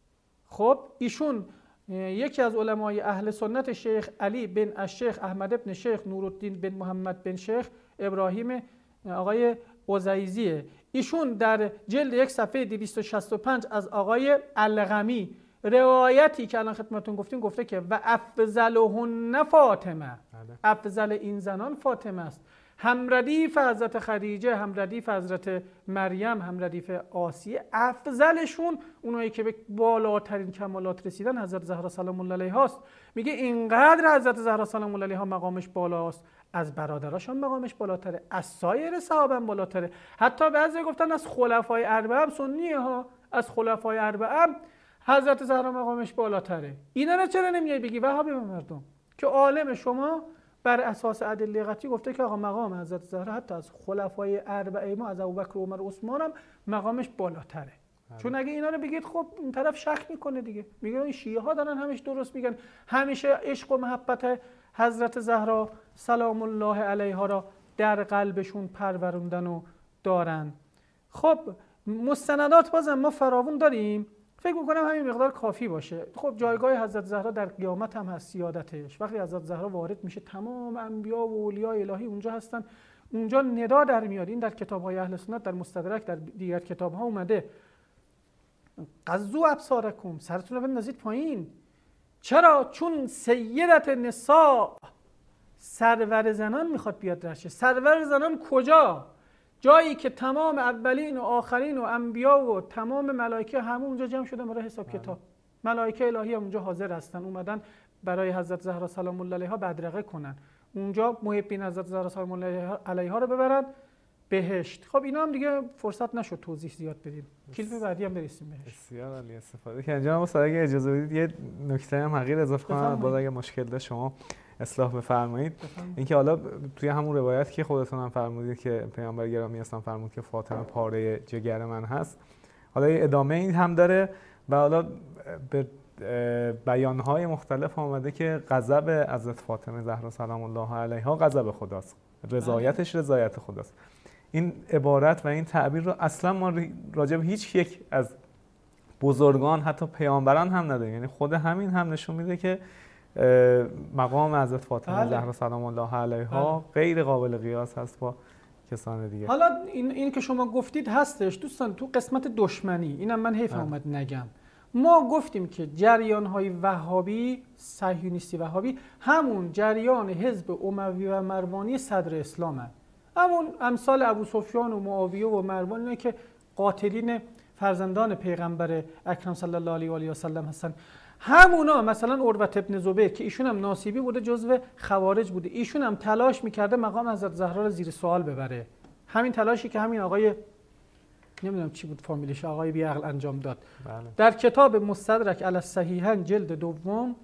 خب ایشون یکی از علمای اهل سنت شیخ علی بن الشیخ احمد بن شیخ نورالدین بن محمد بن شیخ ابراهیم آقای قزیزیه. ایشون در جلد یک صفحه دویست و شصت و پنج از آقای الغمی روایتی که الان خدمتتون گفتیم گفته که و افضلهن فاطمه، افضل این زنان فاطمه است، هم ردیف حضرت خدیجه، هم ردیف حضرت مریم، هم ردیف آسیه، افضلشون اونایی که به بالاترین کمالات رسیدن حضرت زهرا سلام الله علیها است. میگه اینقدر حضرت زهرا سلام الله علیها مقامش بالاست، از برادراشون مقامش بالاتره، از سایر صحابه هم بالاتره، حتی بعضی گفتن از خلفای اربعه هم سنیه ها، از خلفای اربعه هم حضرت زهرا مقامش بالاتره. اینا رو چرا نمیای بگی وهابی به مردم که عالم شما بر اساس ادله قطعی گفته که آقا مقام حضرت زهرا حتی از خلفای اربعه ما، از ابوبکر و عمر و عثمان هم مقامش بالاتره. هره. چون اگه اینا رو بگید خب این طرف شک میکنه دیگه، میگه این شیعه ها دارن همیشه درست میگن، همیشه عشق و محبت حضرت زهرا سلام الله علیها را در قلبشون پروروندن و دارن. خب مستندات بازم ما فراوون داریم، فکر میکنم همین مقدار کافی باشه. خب جایگاه حضرت زهرا در قیامت هم هست، سیادتش وقتی حضرت زهرا وارد میشه تمام انبیا و اولیاء الهی اونجا هستن، اونجا ندا در میاد. این در کتاب‌های اهل سنت، در مستدرک، در دیگر کتاب‌ها اومده قضوا ابصارکم، سرتون رو بندازید پایین. چرا؟ چون سیدت نساء، سرور زنان میخواد بیاد درشه. سرور زنان کجا؟ جایی که تمام اولین و آخرین و انبیا و تمام ملائکه همون اونجا جمع شدن برای حساب کتاب. ملائکه الهی هم اونجا حاضر هستن، اومدن برای حضرت زهرا سلام الله علیها بدرقه کنن، اونجا محبین حضرت زهرا سلام الله علیها رو ببرن بهشت. خب اینا هم دیگه فرصت نشد توضیح زیاد بدیم، کلیپ بعدی هم برسیم بهش. بسیار عالی استفاده کردن جناب استاد. اگه اجازه بدید یه نکته هم حقیر اضافه کنم، باز اگه مشکل داشت شما اصلاح بفرمایید. اینکه حالا توی همون روایت که خودتون هم فرمودید که پیامبر گرامی اسلام فرمود که فاطمه پاره جگر من هست، حالا یه ادامه این هم داره و حالا به بیانهای مختلف آمده که غضب حضرت فاطمه زهرا سلام الله علیها غضب خداست، رضایتش رضایت خداست. این عبارت و این تعبیر رو اصلا ما راجع به هیچ یک از بزرگان حتی پیامبران هم نداریم. یعنی خود همین هم نشون میده که مقام حضرت فاطمه زهرا سلام الله علیها غیر قابل قیاس هست با کسان دیگه. حالا این این که شما گفتید هستش دوستان، تو قسمت دشمنی اینم من حیف اومد نگم، ما گفتیم که جریان‌های وهابی، صهیونیستی وهابی، همون جریان حزب اموی و مروانی صدر اسلامه، همون امثال ابو سفیان و معاویه و مروان، اینا که قاتلین فرزندان پیغمبر اکرم صلی الله علیه و آله و سلم هستن. همونا مثلا عروة ابن زبیر که ایشون هم ناصیبی بوده، جزو خوارج بوده، ایشون هم تلاش میکرده مقام حضرت زهرا رو زیر سوال ببره. همین تلاشی که همین آقای نمیدونم چی بود فامیلش، آقای بیعقل انجام داد. بله. در کتاب مستدرک علی الصحیحین جلد دوم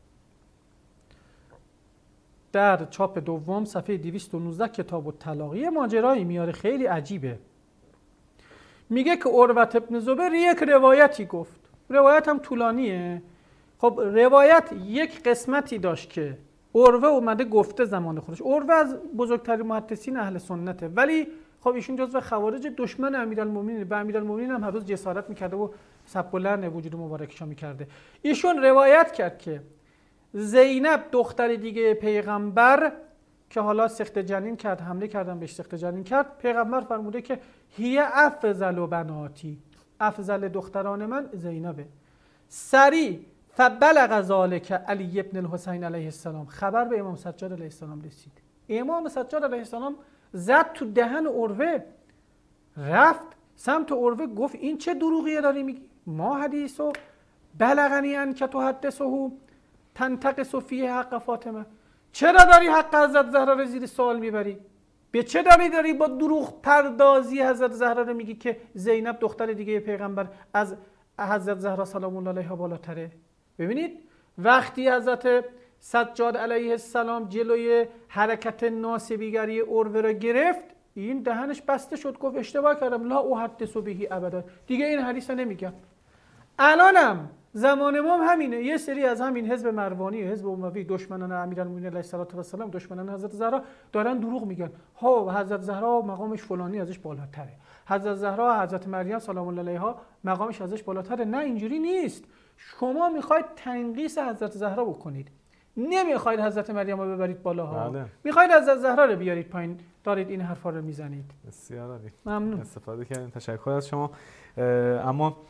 در چاپ دوم صفحه دویست و نوزده کتاب الطلاق ماجرایی میاره خیلی عجیبه. میگه که عروة ابن زبیر یک روایتی گفت، روایت هم طولانیه. خب روایت یک قسمتی داشت که عروه اومده گفته زمان خودش، عروه از بزرگترین محدثین اهل سنته، ولی خب ایشون جزو خوارج دشمن امیرالمومنین، به امیرالمومنین هم هر روز جسارت میکرده و سب و لعن وجود مبارکشا میکرده. ایشون روایت کرد که زینب دختر دیگه پیغمبر که حالا سخت جنین کرد، حمله کردن بهش سخت جنین کرد، پیغمبر فرموده که هی افضل بناتی، افضل دختران من زینبه. سری فبلغ ذلک علی ابن الحسین علیه السلام، خبر به امام سجاد علیه السلام رسید. امام سجاد علیه السلام زد تو دهن عروه، رفت سمت عروه گفت این چه دروغیه داری میگی؟ ما حدیثو بلغنی ان که تحدثه تنتقص فیه حق فاطمه، چرا داری حق حضرت زهرا رو زیر سوال میبری؟ به چه داری داری با دروغ پردازی حضرت زهرا رو میگی که زینب دختر دیگه پیغمبر از حضرت زهرا سلام الله علیها بالاتره؟ ببینید وقتی حضرت سجاد علیه السلام جلوی حرکت ناصبیگری عروه رو گرفت، این دهنش بسته شد، گفت اشتباه کردم، لا احدث بهی ابدا، دیگه این حدیث رو نمیگم. الانم زمان ما هم همینه، یه سری از همین حزب مروانی، حزب اموی، دشمنان امیرالمومنین علیه السلام، دشمنان حضرت زهرا دارن دروغ میگن. ها حضرت زهرا مقامش فلانی ازش بالاتره، حضرت زهرا حضرت مریم سلام الله علیها مقامش ازش بالاتره. نه اینجوری نیست. شما میخواید تنقیص حضرت زهرا بکنید، نمیخواید حضرت مریم رو ببرید بالاها، بله. میخواید حضرت زهرا رو بیارید پایین، دارید این حرفا رو میزنید. بسیار عالی، ممنون، استفاده کردین، تشکر از شما. اما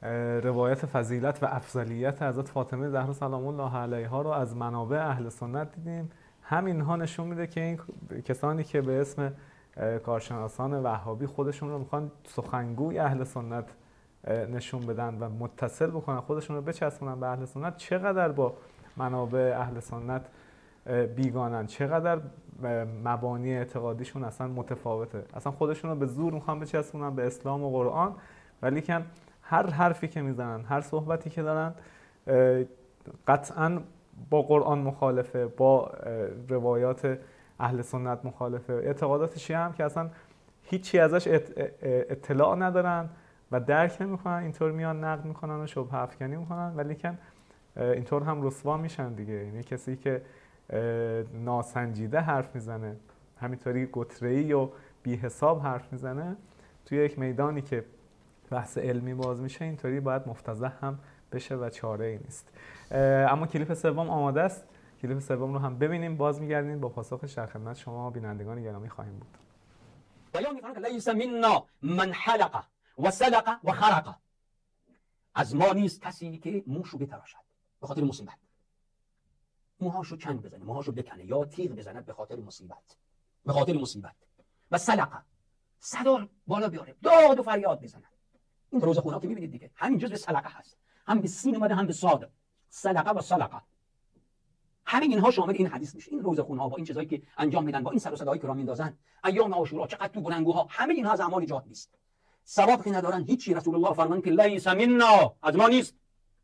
روایت فضیلت و افضلیت حضرت فاطمه زهرا سلام الله علیها رو از منابع اهل سنت دیدیم. همینها نشون میده که این کسانی که به اسم کارشناسان وهابی خودشون رو میخوان سخنگوی اهل سنت نشون بدن و متصل بکنن، خودشون رو بچسبونن به اهل سنت، چقدر با منابع اهل سنت بیگانن، چقدر مبانی اعتقادیشون اصلا متفاوته. اصلا خودشون رو به زور میخوان بچسبونن به اسلام و قرآن، ولی که هر حرفی که میزنن، هر صحبتی که دارن قطعاً با قرآن مخالفه، با روایات اهل سنت مخالفه. اعتقادات شیعه هم که اصلا هیچی ازش اطلاع ندارن و درک نمیکنن، اینطور میان نقد میکنن و شبهه افکنی میکنن، ولی که اینطور هم رسوا میشن دیگه. یعنی کسی که ناسنجیده حرف میزنه، همینطوری گتره‌ای و بی حساب حرف میزنه، توی یک میدانی که بحث علمی باز میشه اینطوری باید مفتضح هم بشه و چاره ای نیست. اما کلیپ سوم آماده است، کلیپ سوم رو هم ببینیم، باز میگردیم با پاسخش در خدمت شما بینندگان گرامی خواهیم بود. بیان می‌کنه که لیس منا من حلق و سلق و خرق، از ما نیست کسی که موشو بتراشد به خاطر مصیبت، موهاشو چنگ بزنه، موهاشو بکنه یا تیغ بزنه به خاطر مصیبت، به خاطر مصیبت، و سلق، صدا بالا بیاره، داد و فریاد بزنه. این روزه خونه‌ها که می‌بینید دیگه همین جزء سلقه هست، هم به سین اومده هم به صاد، سلقه و سلقه، همین اینها شامل این حدیث میشه. این روزه خونه‌ها با این چیزایی که انجام میدن، با این سر و صدایی که را میندازن، ایام عاشورا چقدر تو بلندگوها، همه اینها از اعمال جهاد نیست، ثواب که ندارن هیچی. رسول الله فرمان که لیس منا، از ما نیست،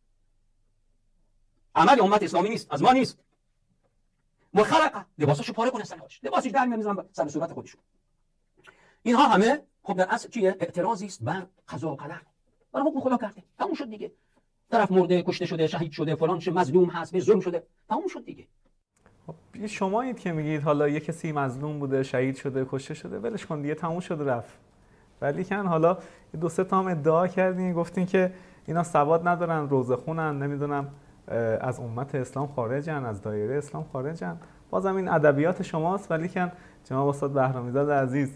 عمل امت اسلامی نیست، از ما نیست. مخرقه، لباساشو پاره کنه، سرش لباسش در میذارن سر صورت خودشون. اینها همه خب در اصل چیه؟ اعتراضی است بر قضا و قدر، بر حکم خدا کرده. تموم شد دیگه. طرف مرده، کشته شده، شهید شده، فلان شده، مظلوم هست، به ظلم شده، تموم شد دیگه. خب شما اید که میگید حالا یه کسی مظلوم بوده، شهید شده، کشته شده، ولش کن دیگه، تموم شد رفت. ولی کن حالا دو سه تا هم ادعا کردین، گفتین که اینا سواد ندارن، روزه خونن، نمیدونم از امت اسلام خارجن، از دایره اسلام خارجن. بازم این ادبیات شماست، ولی کن جناب استاد بهرامیزاده عزیز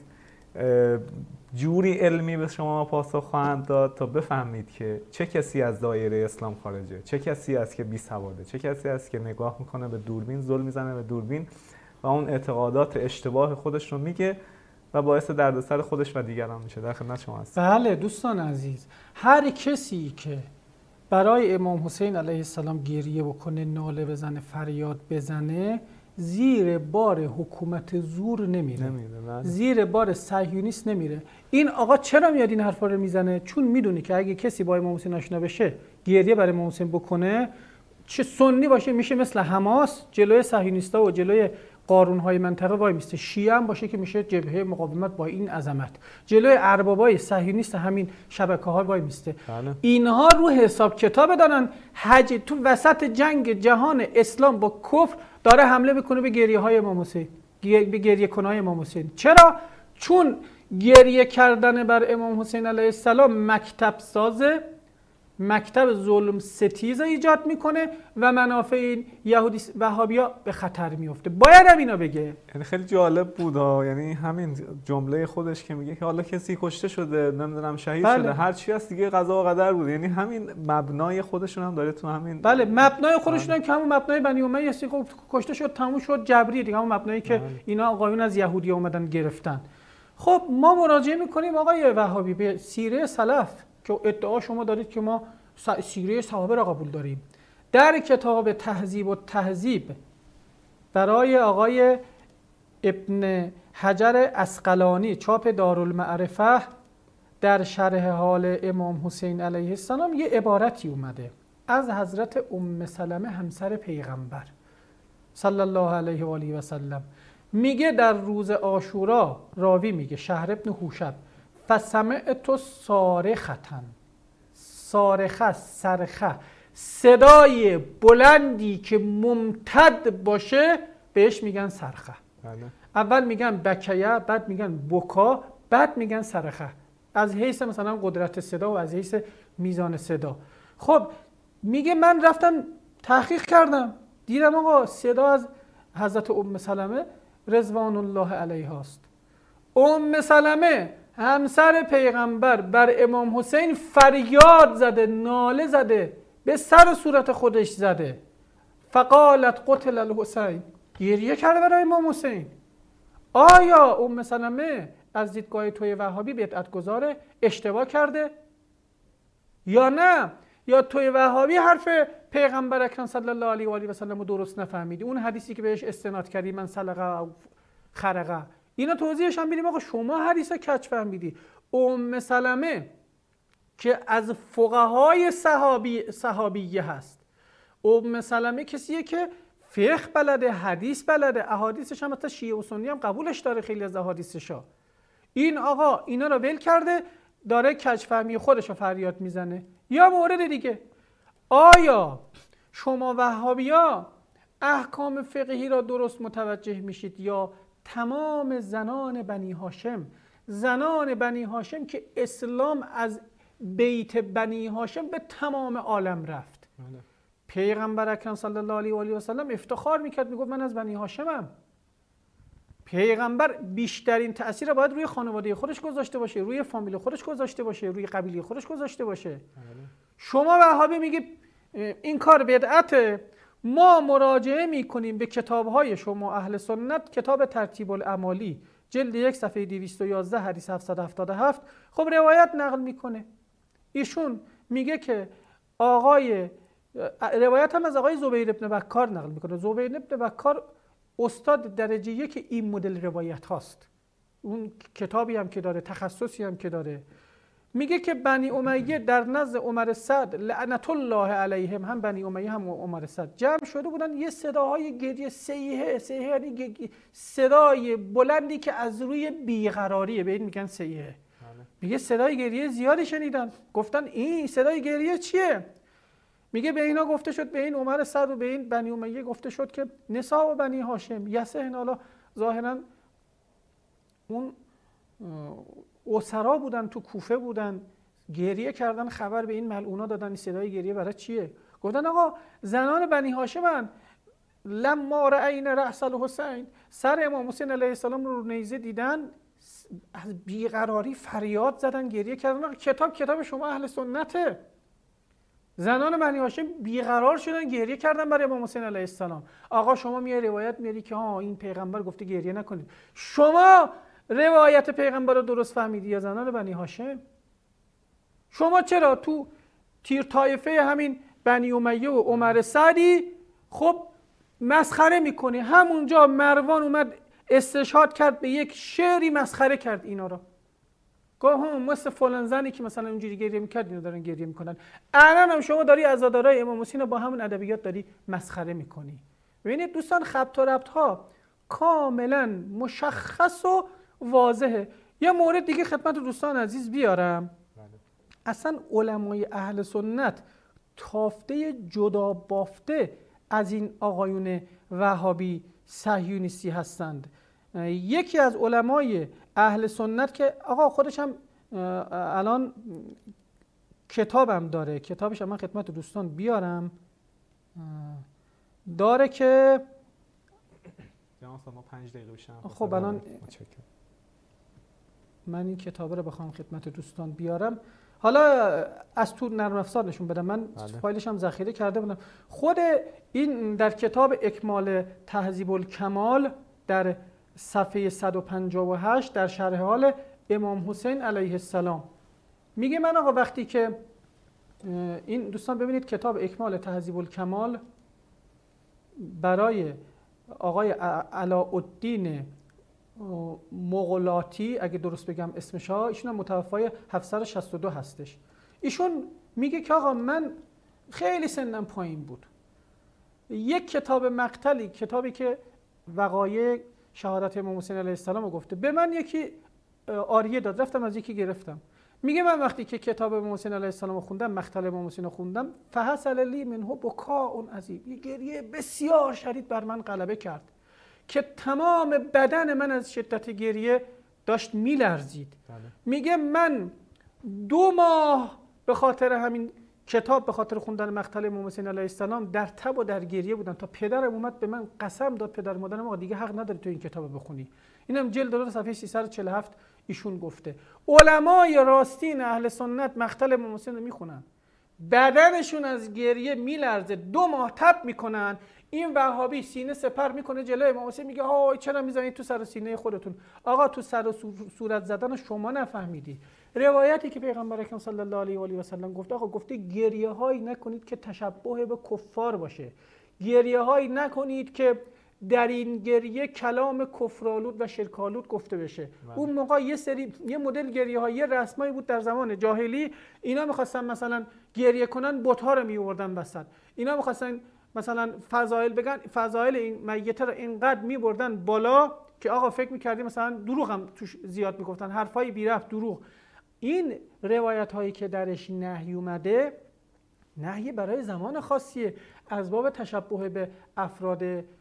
جوری علمی به شما پاسخ خواهند داد تا بفهمید که چه کسی از دایره اسلام خارجه، چه کسی است که بی سواده، چه کسی است که نگاه میکنه به دوربین، ظلم میزنه به دوربین و اون اعتقادات اشتباه خودش رو میگه و باعث دردسر خودش و دیگران میشه. در خدمت شما هستم. بله دوستان عزیز، هر کسی که برای امام حسین علیه السلام گریه بکنه، ناله بزنه، فریاد بزنه، زیر بار حکومت زور نمیره، نمیره زیر بار صهیونیست نمیره. این آقا چرا میاد این حرفا رو میزنه؟ چون میدونه که اگه کسی با امام حسین آشنا بشه، گریه برای امام حسین بکنه، چه سنی باشه میشه مثل حماس جلوی صهیونیستا و جلوی قارون‌های منطقه وای میسته، شیعه هم باشه که میشه جبهه مقاومت با این عظمت، جلوی اربابای صهیونیست همین شبکه‌ها وای میسته. اینها رو حساب کتاب دارن. حج تو وسط جنگ جهان اسلام با کفر داره حمله میکنه به گریه های امام حسین، به گریه کنای امام حسین. چرا؟ چون گریه کردن بر امام حسین علیه السلام مکتب سازه، مکتب ظلم ستیز ایجاد میکنه و منافع این یهودی وهابیا به خطر میفته. باید هم اینا بگه. یعنی خیلی جالب بود ها، یعنی همین جمله خودش که میگه که حالا کسی کشته شده، نمیدونم شهید بله. شده، هر چی هست دیگه قضا و قدر بود. یعنی همین مبنای خودشون هم داره تو همین بله مبنای خودشون هم که همون مبنای بنی امیه است، کشته شد تموم شد جبری دیگه، همون مبنایی که بله. اینا آقایون از یهودی اومدن گرفتن. خب ما مراجعه میکنیم آقای وهابی به سیره سلف که ادعا شما دارید که ما سیره صحابه را قبول داریم. در کتاب تهذیب و تهذیب برای آقای ابن حجر عسقلانی چاپ دارالمعرفه در شرح حال امام حسین علیه السلام یه عبارتی اومده از حضرت ام سلمه همسر پیغمبر صلی الله علیه و آله و سلم. میگه در روز عاشورا، راوی میگه شهر ابن حوشب، فسمعت صارختن، صارخه صرخه، صدای بلندی که ممتد باشه بهش میگن صرخه. بله. اول میگن بکیه، بعد میگن بکا، بعد میگن صرخه، از حیث مثلا قدرت صدا و از حیث میزان صدا. خب میگه من رفتم تحقیق کردم، دیدم آقا صدا از حضرت ام سلمه رضوان الله علیها است. ام سلمه همسر پیغمبر بر امام حسین فریاد زده، ناله زده، به سر و صورت خودش زده. فقالت قتل الحسین، گریه کرده برای امام حسین. آیا ام سلمه از دیدگاه توی وهابی بدعت گذاره، اشتباه کرده یا نه؟ یا توی وهابی حرف پیغمبر اکرم صلی الله علیه و آله و سلم رو درست نفهمیدی؟ اون حدیثی که بهش استناد کردی من سلقه خرقه، اینا توضیحش هم بیدیم. آقا شما حدیث کج فهمیدی. ام سلمه که از فقهای صحابی صحابیه هست، ام سلمه کسیه که فقه بلده، حدیث بلده، احادیثش هم حتی شیعه و سنی هم قبولش داره، خیلی از احادیثشا. این آقا اینا رو ول کرده، داره کجفهمی خودش رو فریاد میزنه. یا مورد دیگه، آیا شما وهابیا احکام فقهی را درست متوجه میشید یا تمام زنان بنی هاشم، زنان بنی هاشم که اسلام از بیت بنی هاشم به تمام عالم رفت؟ ماله. پیغمبر اکرم صلی الله علیه و آله و سلم افتخار میکرد، میگفت من از بنی هاشمم. پیغمبر بیشترین تأثیر باید روی خانواده خودش گذاشته باشه، روی فامیل خودش گذاشته باشه، روی قبیله خودش گذاشته باشه. ماله. شما وهابی میگی این کار بدعته، ما مراجعه میکنیم به کتابهای شما اهل سنت، کتاب ترتیب الاعمالی جلد یک صفحه دویست و یازده حدیث هفتصد و هفتاد و هفت، خب روایت نقل میکنه. ایشون میگه که آقای روایت هم از آقای زبیر ابن بکار نقل میکنه. زبیر ابن بکار استاد درجه یک این مدل روایت هاست، اون کتابی هم که داره، تخصصی هم که داره. میگه که بنی امیه در نزد عمر سعد لعنت الله علیهم، هم بنی امیه هم عمر سعد جمع شده بودن، یه صداهای گریه، سیحه، سیحه یعنی صدای بلندی که از روی بیقراریه، به این میگن سیحه. میگه صدای گریه زیادی شنیدن، گفتن این صدای گریه چیه؟ میگه به اینا گفته شد، به این عمر سعد و به این بنی امیه گفته شد که نساء و بنی هاشم یسهن، حالا ظاهرا اون اسرا بودن، تو کوفه بودن، گریه کردن، خبر به این ملعونا دادن این صدای گریه برای چیه؟ گفتن آقا زنان بنی هاشمن، لما رأین رأس الحسین، سر امام حسین علیه السلام رو نیزه دیدن، از بیقراری فریاد زدن، گریه کردن. کتاب کتاب شما اهل سنته. زنان بنی هاشم بیقرار شدن، گریه کردن برای امام حسین علیه السلام. آقا شما میای روایت میاری که ها این پیغمبر گفته گریه نکنید. شما روایت پیغمبر رو درست فهمیدی یا زنان بنی هاشم؟ شما چرا تو تیر طایفه همین بنی امیه و عمر سعدی خب مسخره میکنی؟ همونجا مروان اومد استشهاد کرد به یک شعری، مسخره کرد اینا رو. گاه هم مثل فلان زنی که مثلا اونجوری گریه میکرد اینا دارن گریه میکنن. الان هم شما داری عزادارای امام حسین رو با همون ادبیات داری مسخره میکنی. ببینید دوستان، خبط و ربط ها کاملا مشخص و واضحه. یه مورد دیگه خدمت دوستان عزیز بیارم. اصلا علمای اهل سنت تافته جدا بافته از این آقایون وهابی صهیونیستی هستند. یکی از علمای اهل سنت که آقا خودش هم الان کتابم داره، کتابش هم من خدمت دوستان بیارم، داره که ما پنج دقیقه بشم. خب الان من این کتاب رو بخوام خدمت دوستان بیارم، حالا از تو نرم افزار نشون بدم، من بله. فایلش هم ذخیره کرده بودم. خود این در کتاب اکمال تهذیب الکمال در صفحه صد و پنجاه و هشت در شرح حال امام حسین علیه السلام میگه من آقا وقتی که این دوستان ببینید کتاب اکمال تهذیب الکمال برای آقای علاءالدین مغلاطی، اگه درست بگم اسمش ها، ایشون هم متوفای هفتصد و شصت و دو هستش. ایشون میگه که آقا من خیلی سنم پایین بود، یک کتاب مقتلی، کتابی که وقایع شهادت امام حسین علیه السلام رو گفته، به من یکی آریه داد، رفتم از یکی گرفتم. میگه من وقتی که کتاب امام حسین علیه السلام رو خوندم، مقتل امام حسین رو خوندم، فحصل لی منه بکاء عظیم، یه گریه بسیار شدید بر من غلبه کرد که تمام بدن من از شدت گریه داشت میلرزید. بله. میگه من دو ماه به خاطر همین کتاب، به خاطر خوندن مقتل امام حسین علیه السلام در تب و در گریه بودم تا پدرم اومد به من قسم داد، پدر مادرم آقا دیگه حق نداری تو این کتابو بخونی. اینم جلد دو صفحه سیصد و چهل و هفت ایشون گفته. علمای راستین اهل سنت مقتل امام حسین رو میخونن، بدنشون از گریه میلرزه، دو ماه تب میکنن. این وهابی سینه سپر میکنه جلوی امام حسین، میگه های چرا میزنید تو سر و سینه خودتون؟ آقا تو سر و صورت زدن شما نفهمیدی. روایتی که پیغمبر اکرم صلی الله علیه و آله و سلم گفته، آقا گفته گریه هایی نکنید که تشبه به کفار باشه، گریه هایی نکنید که در این گریه کلام کفرآلود و شرک‌آلود گفته بشه. من. اون موقع یه سری یه مدل گریه های یه رسمایی بود در زمان جاهلی، اینا میخواستن مثلا گریه کنن بت‌ها رو میوردن وسط، اینا میخواستن مثلا فضائل بگن، فضائل این میت رو اینقدر میبردن بالا که آقا فکر میکردی مثلا دروغ هم توش زیاد میگفتن، حرفای بی ربط، دروغ. این روایت هایی که درش نهی اومده، نهی برای زمان خاصیه، از باب تشبه به افراد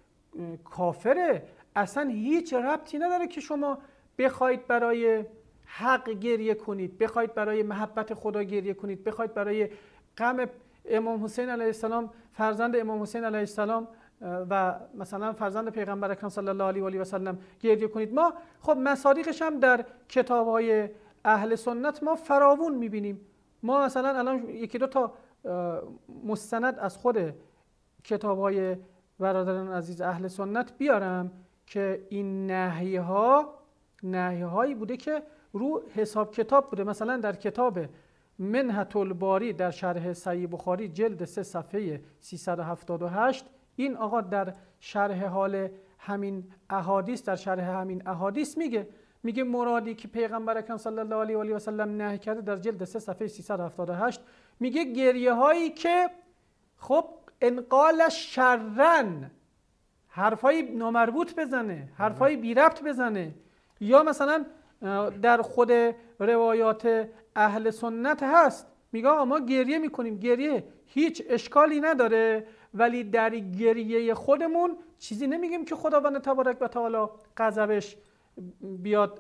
کافره، اصلا هیچ ربطی نداره که شما بخواید برای حق گریه کنید، بخواید برای محبت خدا گریه کنید، بخواید برای غم امام حسین علیه السلام، فرزند امام حسین علیه السلام و مثلا فرزند پیغمبر اکرم صلی الله علیه و آله و سلم گریه کنید. ما خب مصادیقش هم در کتاب‌های اهل سنت ما فراوون می‌بینیم. ما مثلا الان یکی دو تا مستند از خود کتاب‌های برادران عزیز اهل سنت بیارم که این نهی‌ها نهی‌هایی بوده که رو حساب کتاب بوده. مثلا در کتاب منحة الباری در شرح صحیح بخاری جلد سه صفحه سیصد و هفتاد و هشت، این آقا در شرح حال همین احادیث در شرح همین احادیث میگه میگه مرادی که پیغمبر اکرم صلی الله علیه و آله و سلم نهی کرده در جلد سه صفحه سیصد و هفتاد و هشت میگه گریه هایی که خب انقال شرن، حرفای نامربوط بزنه، حرفای بی ربط بزنه، یا مثلا در خود روایات اهل سنت هست میگه آقا ما گریه میکنیم، گریه هیچ اشکالی نداره، ولی در گریه خودمون چیزی نمیگیم که خداوند تبارک و تعالی غضبش بیاد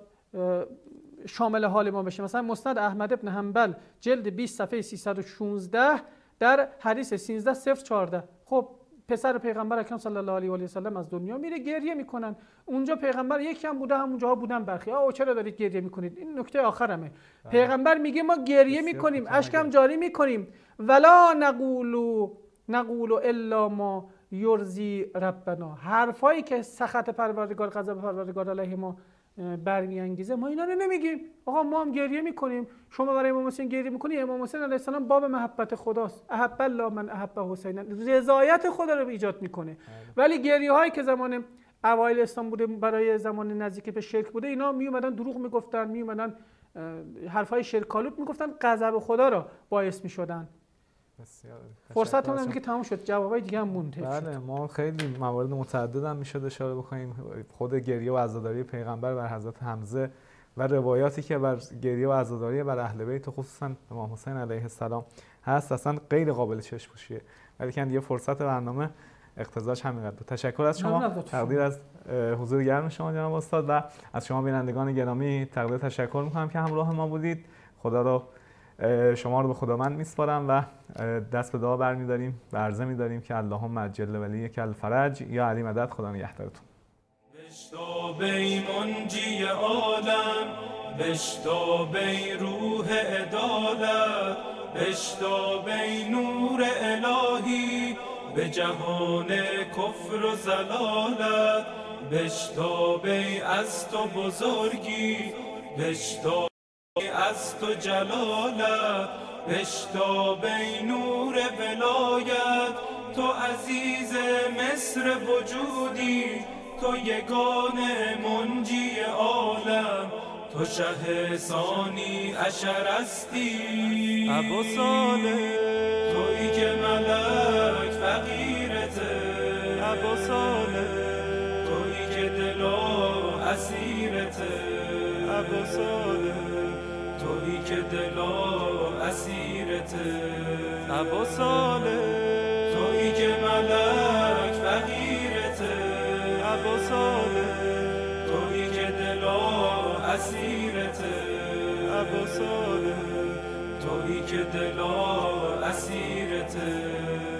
شامل حال ما بشه. مثلا مسند احمد ابن حنبل جلد بیست صفحه سیصد و شانزده در حدیث سیزده صفر چهارده، خب پسر پیغمبر اکرم صلی الله علیه و آله و سلم از دنیا میره، گریه میکنن. اونجا پیغمبر یکی هم بوده، همونجاها بودن برخی. آ چرا دارید گریه میکنید؟ این نکته آخرمه. پیغمبر میگه ما گریه میکنیم، اشکم جاری میکنیم، ولا نقول نقول الا ما یرضی ربنا، حرفایی که سخط پروردگار، غضب پروردگار علیه ما برمیانگیزه، ما اینا رو نمیگیم. آقا ما هم گریه میکنیم، شما برای امام حسین گریه میکنی، امام حسین علیه السلام باب محبت خداست، احب الله من احب حسین، رضایت خدا رو ایجاد میکنه. ولی گریه هایی که زمان اوایل اسلام بوده، برای زمان نزدیک به شرک بوده، اینا می اومدن دروغ میگفتن، می اومدن حرفای شرک‌آلود میگفتن، غضب خدا رو باعث میشدن. فرصت هم که تمام شد، جوابای دیگه هم مونده. بله، ما خیلی موارد متعدد هم میشد اشاره بکنیم، خود گریه و عزاداری پیغمبر بر حضرت حمزه و روایاتی که بر گریه و عزاداری بر اهل بیت خصوصا امام حسین علیه السلام هست، اصلا غیر قابل چشم پوشیه. ولی که دیگه فرصت برنامه اقتضاش همین بود. تشکر از شما، تقدیر از حضور گرم شما جناب استاد و از شما بینندگان گرامی تقدیر تشکر میکنم که همراه ما بودید. خدا رو شما رو به خداوند میسپارم و دست به دعا برمی‌داریم و عرضه می‌داریم که اللهم عجل ولیک الفرج، یا علی مدد. خدا نگهدارتون. بشتاب ای منجی عالم، بشتاب ای روح عدالت، بشتاب ای نور الهی به جهان کفر و ضلالت، بشتاب ای از تو بزرگی، بشتاب از تو جلالت، بشتاب ای نور ولایت، تو عزیز مصر وجودی، تو یگانه منجی عالم، تو شه ثانی عشر هستی، ابو صالح تویی که ملک فقیرته، ابو صالح تویی که دلا اسیرته، ابو صالح تویی که دلا اسیرته، ابو صالح تویی که ملک فقیرته، ابو صالح تویی که دلا اسیرته، ابو صالح تویی که دلا اسیرته.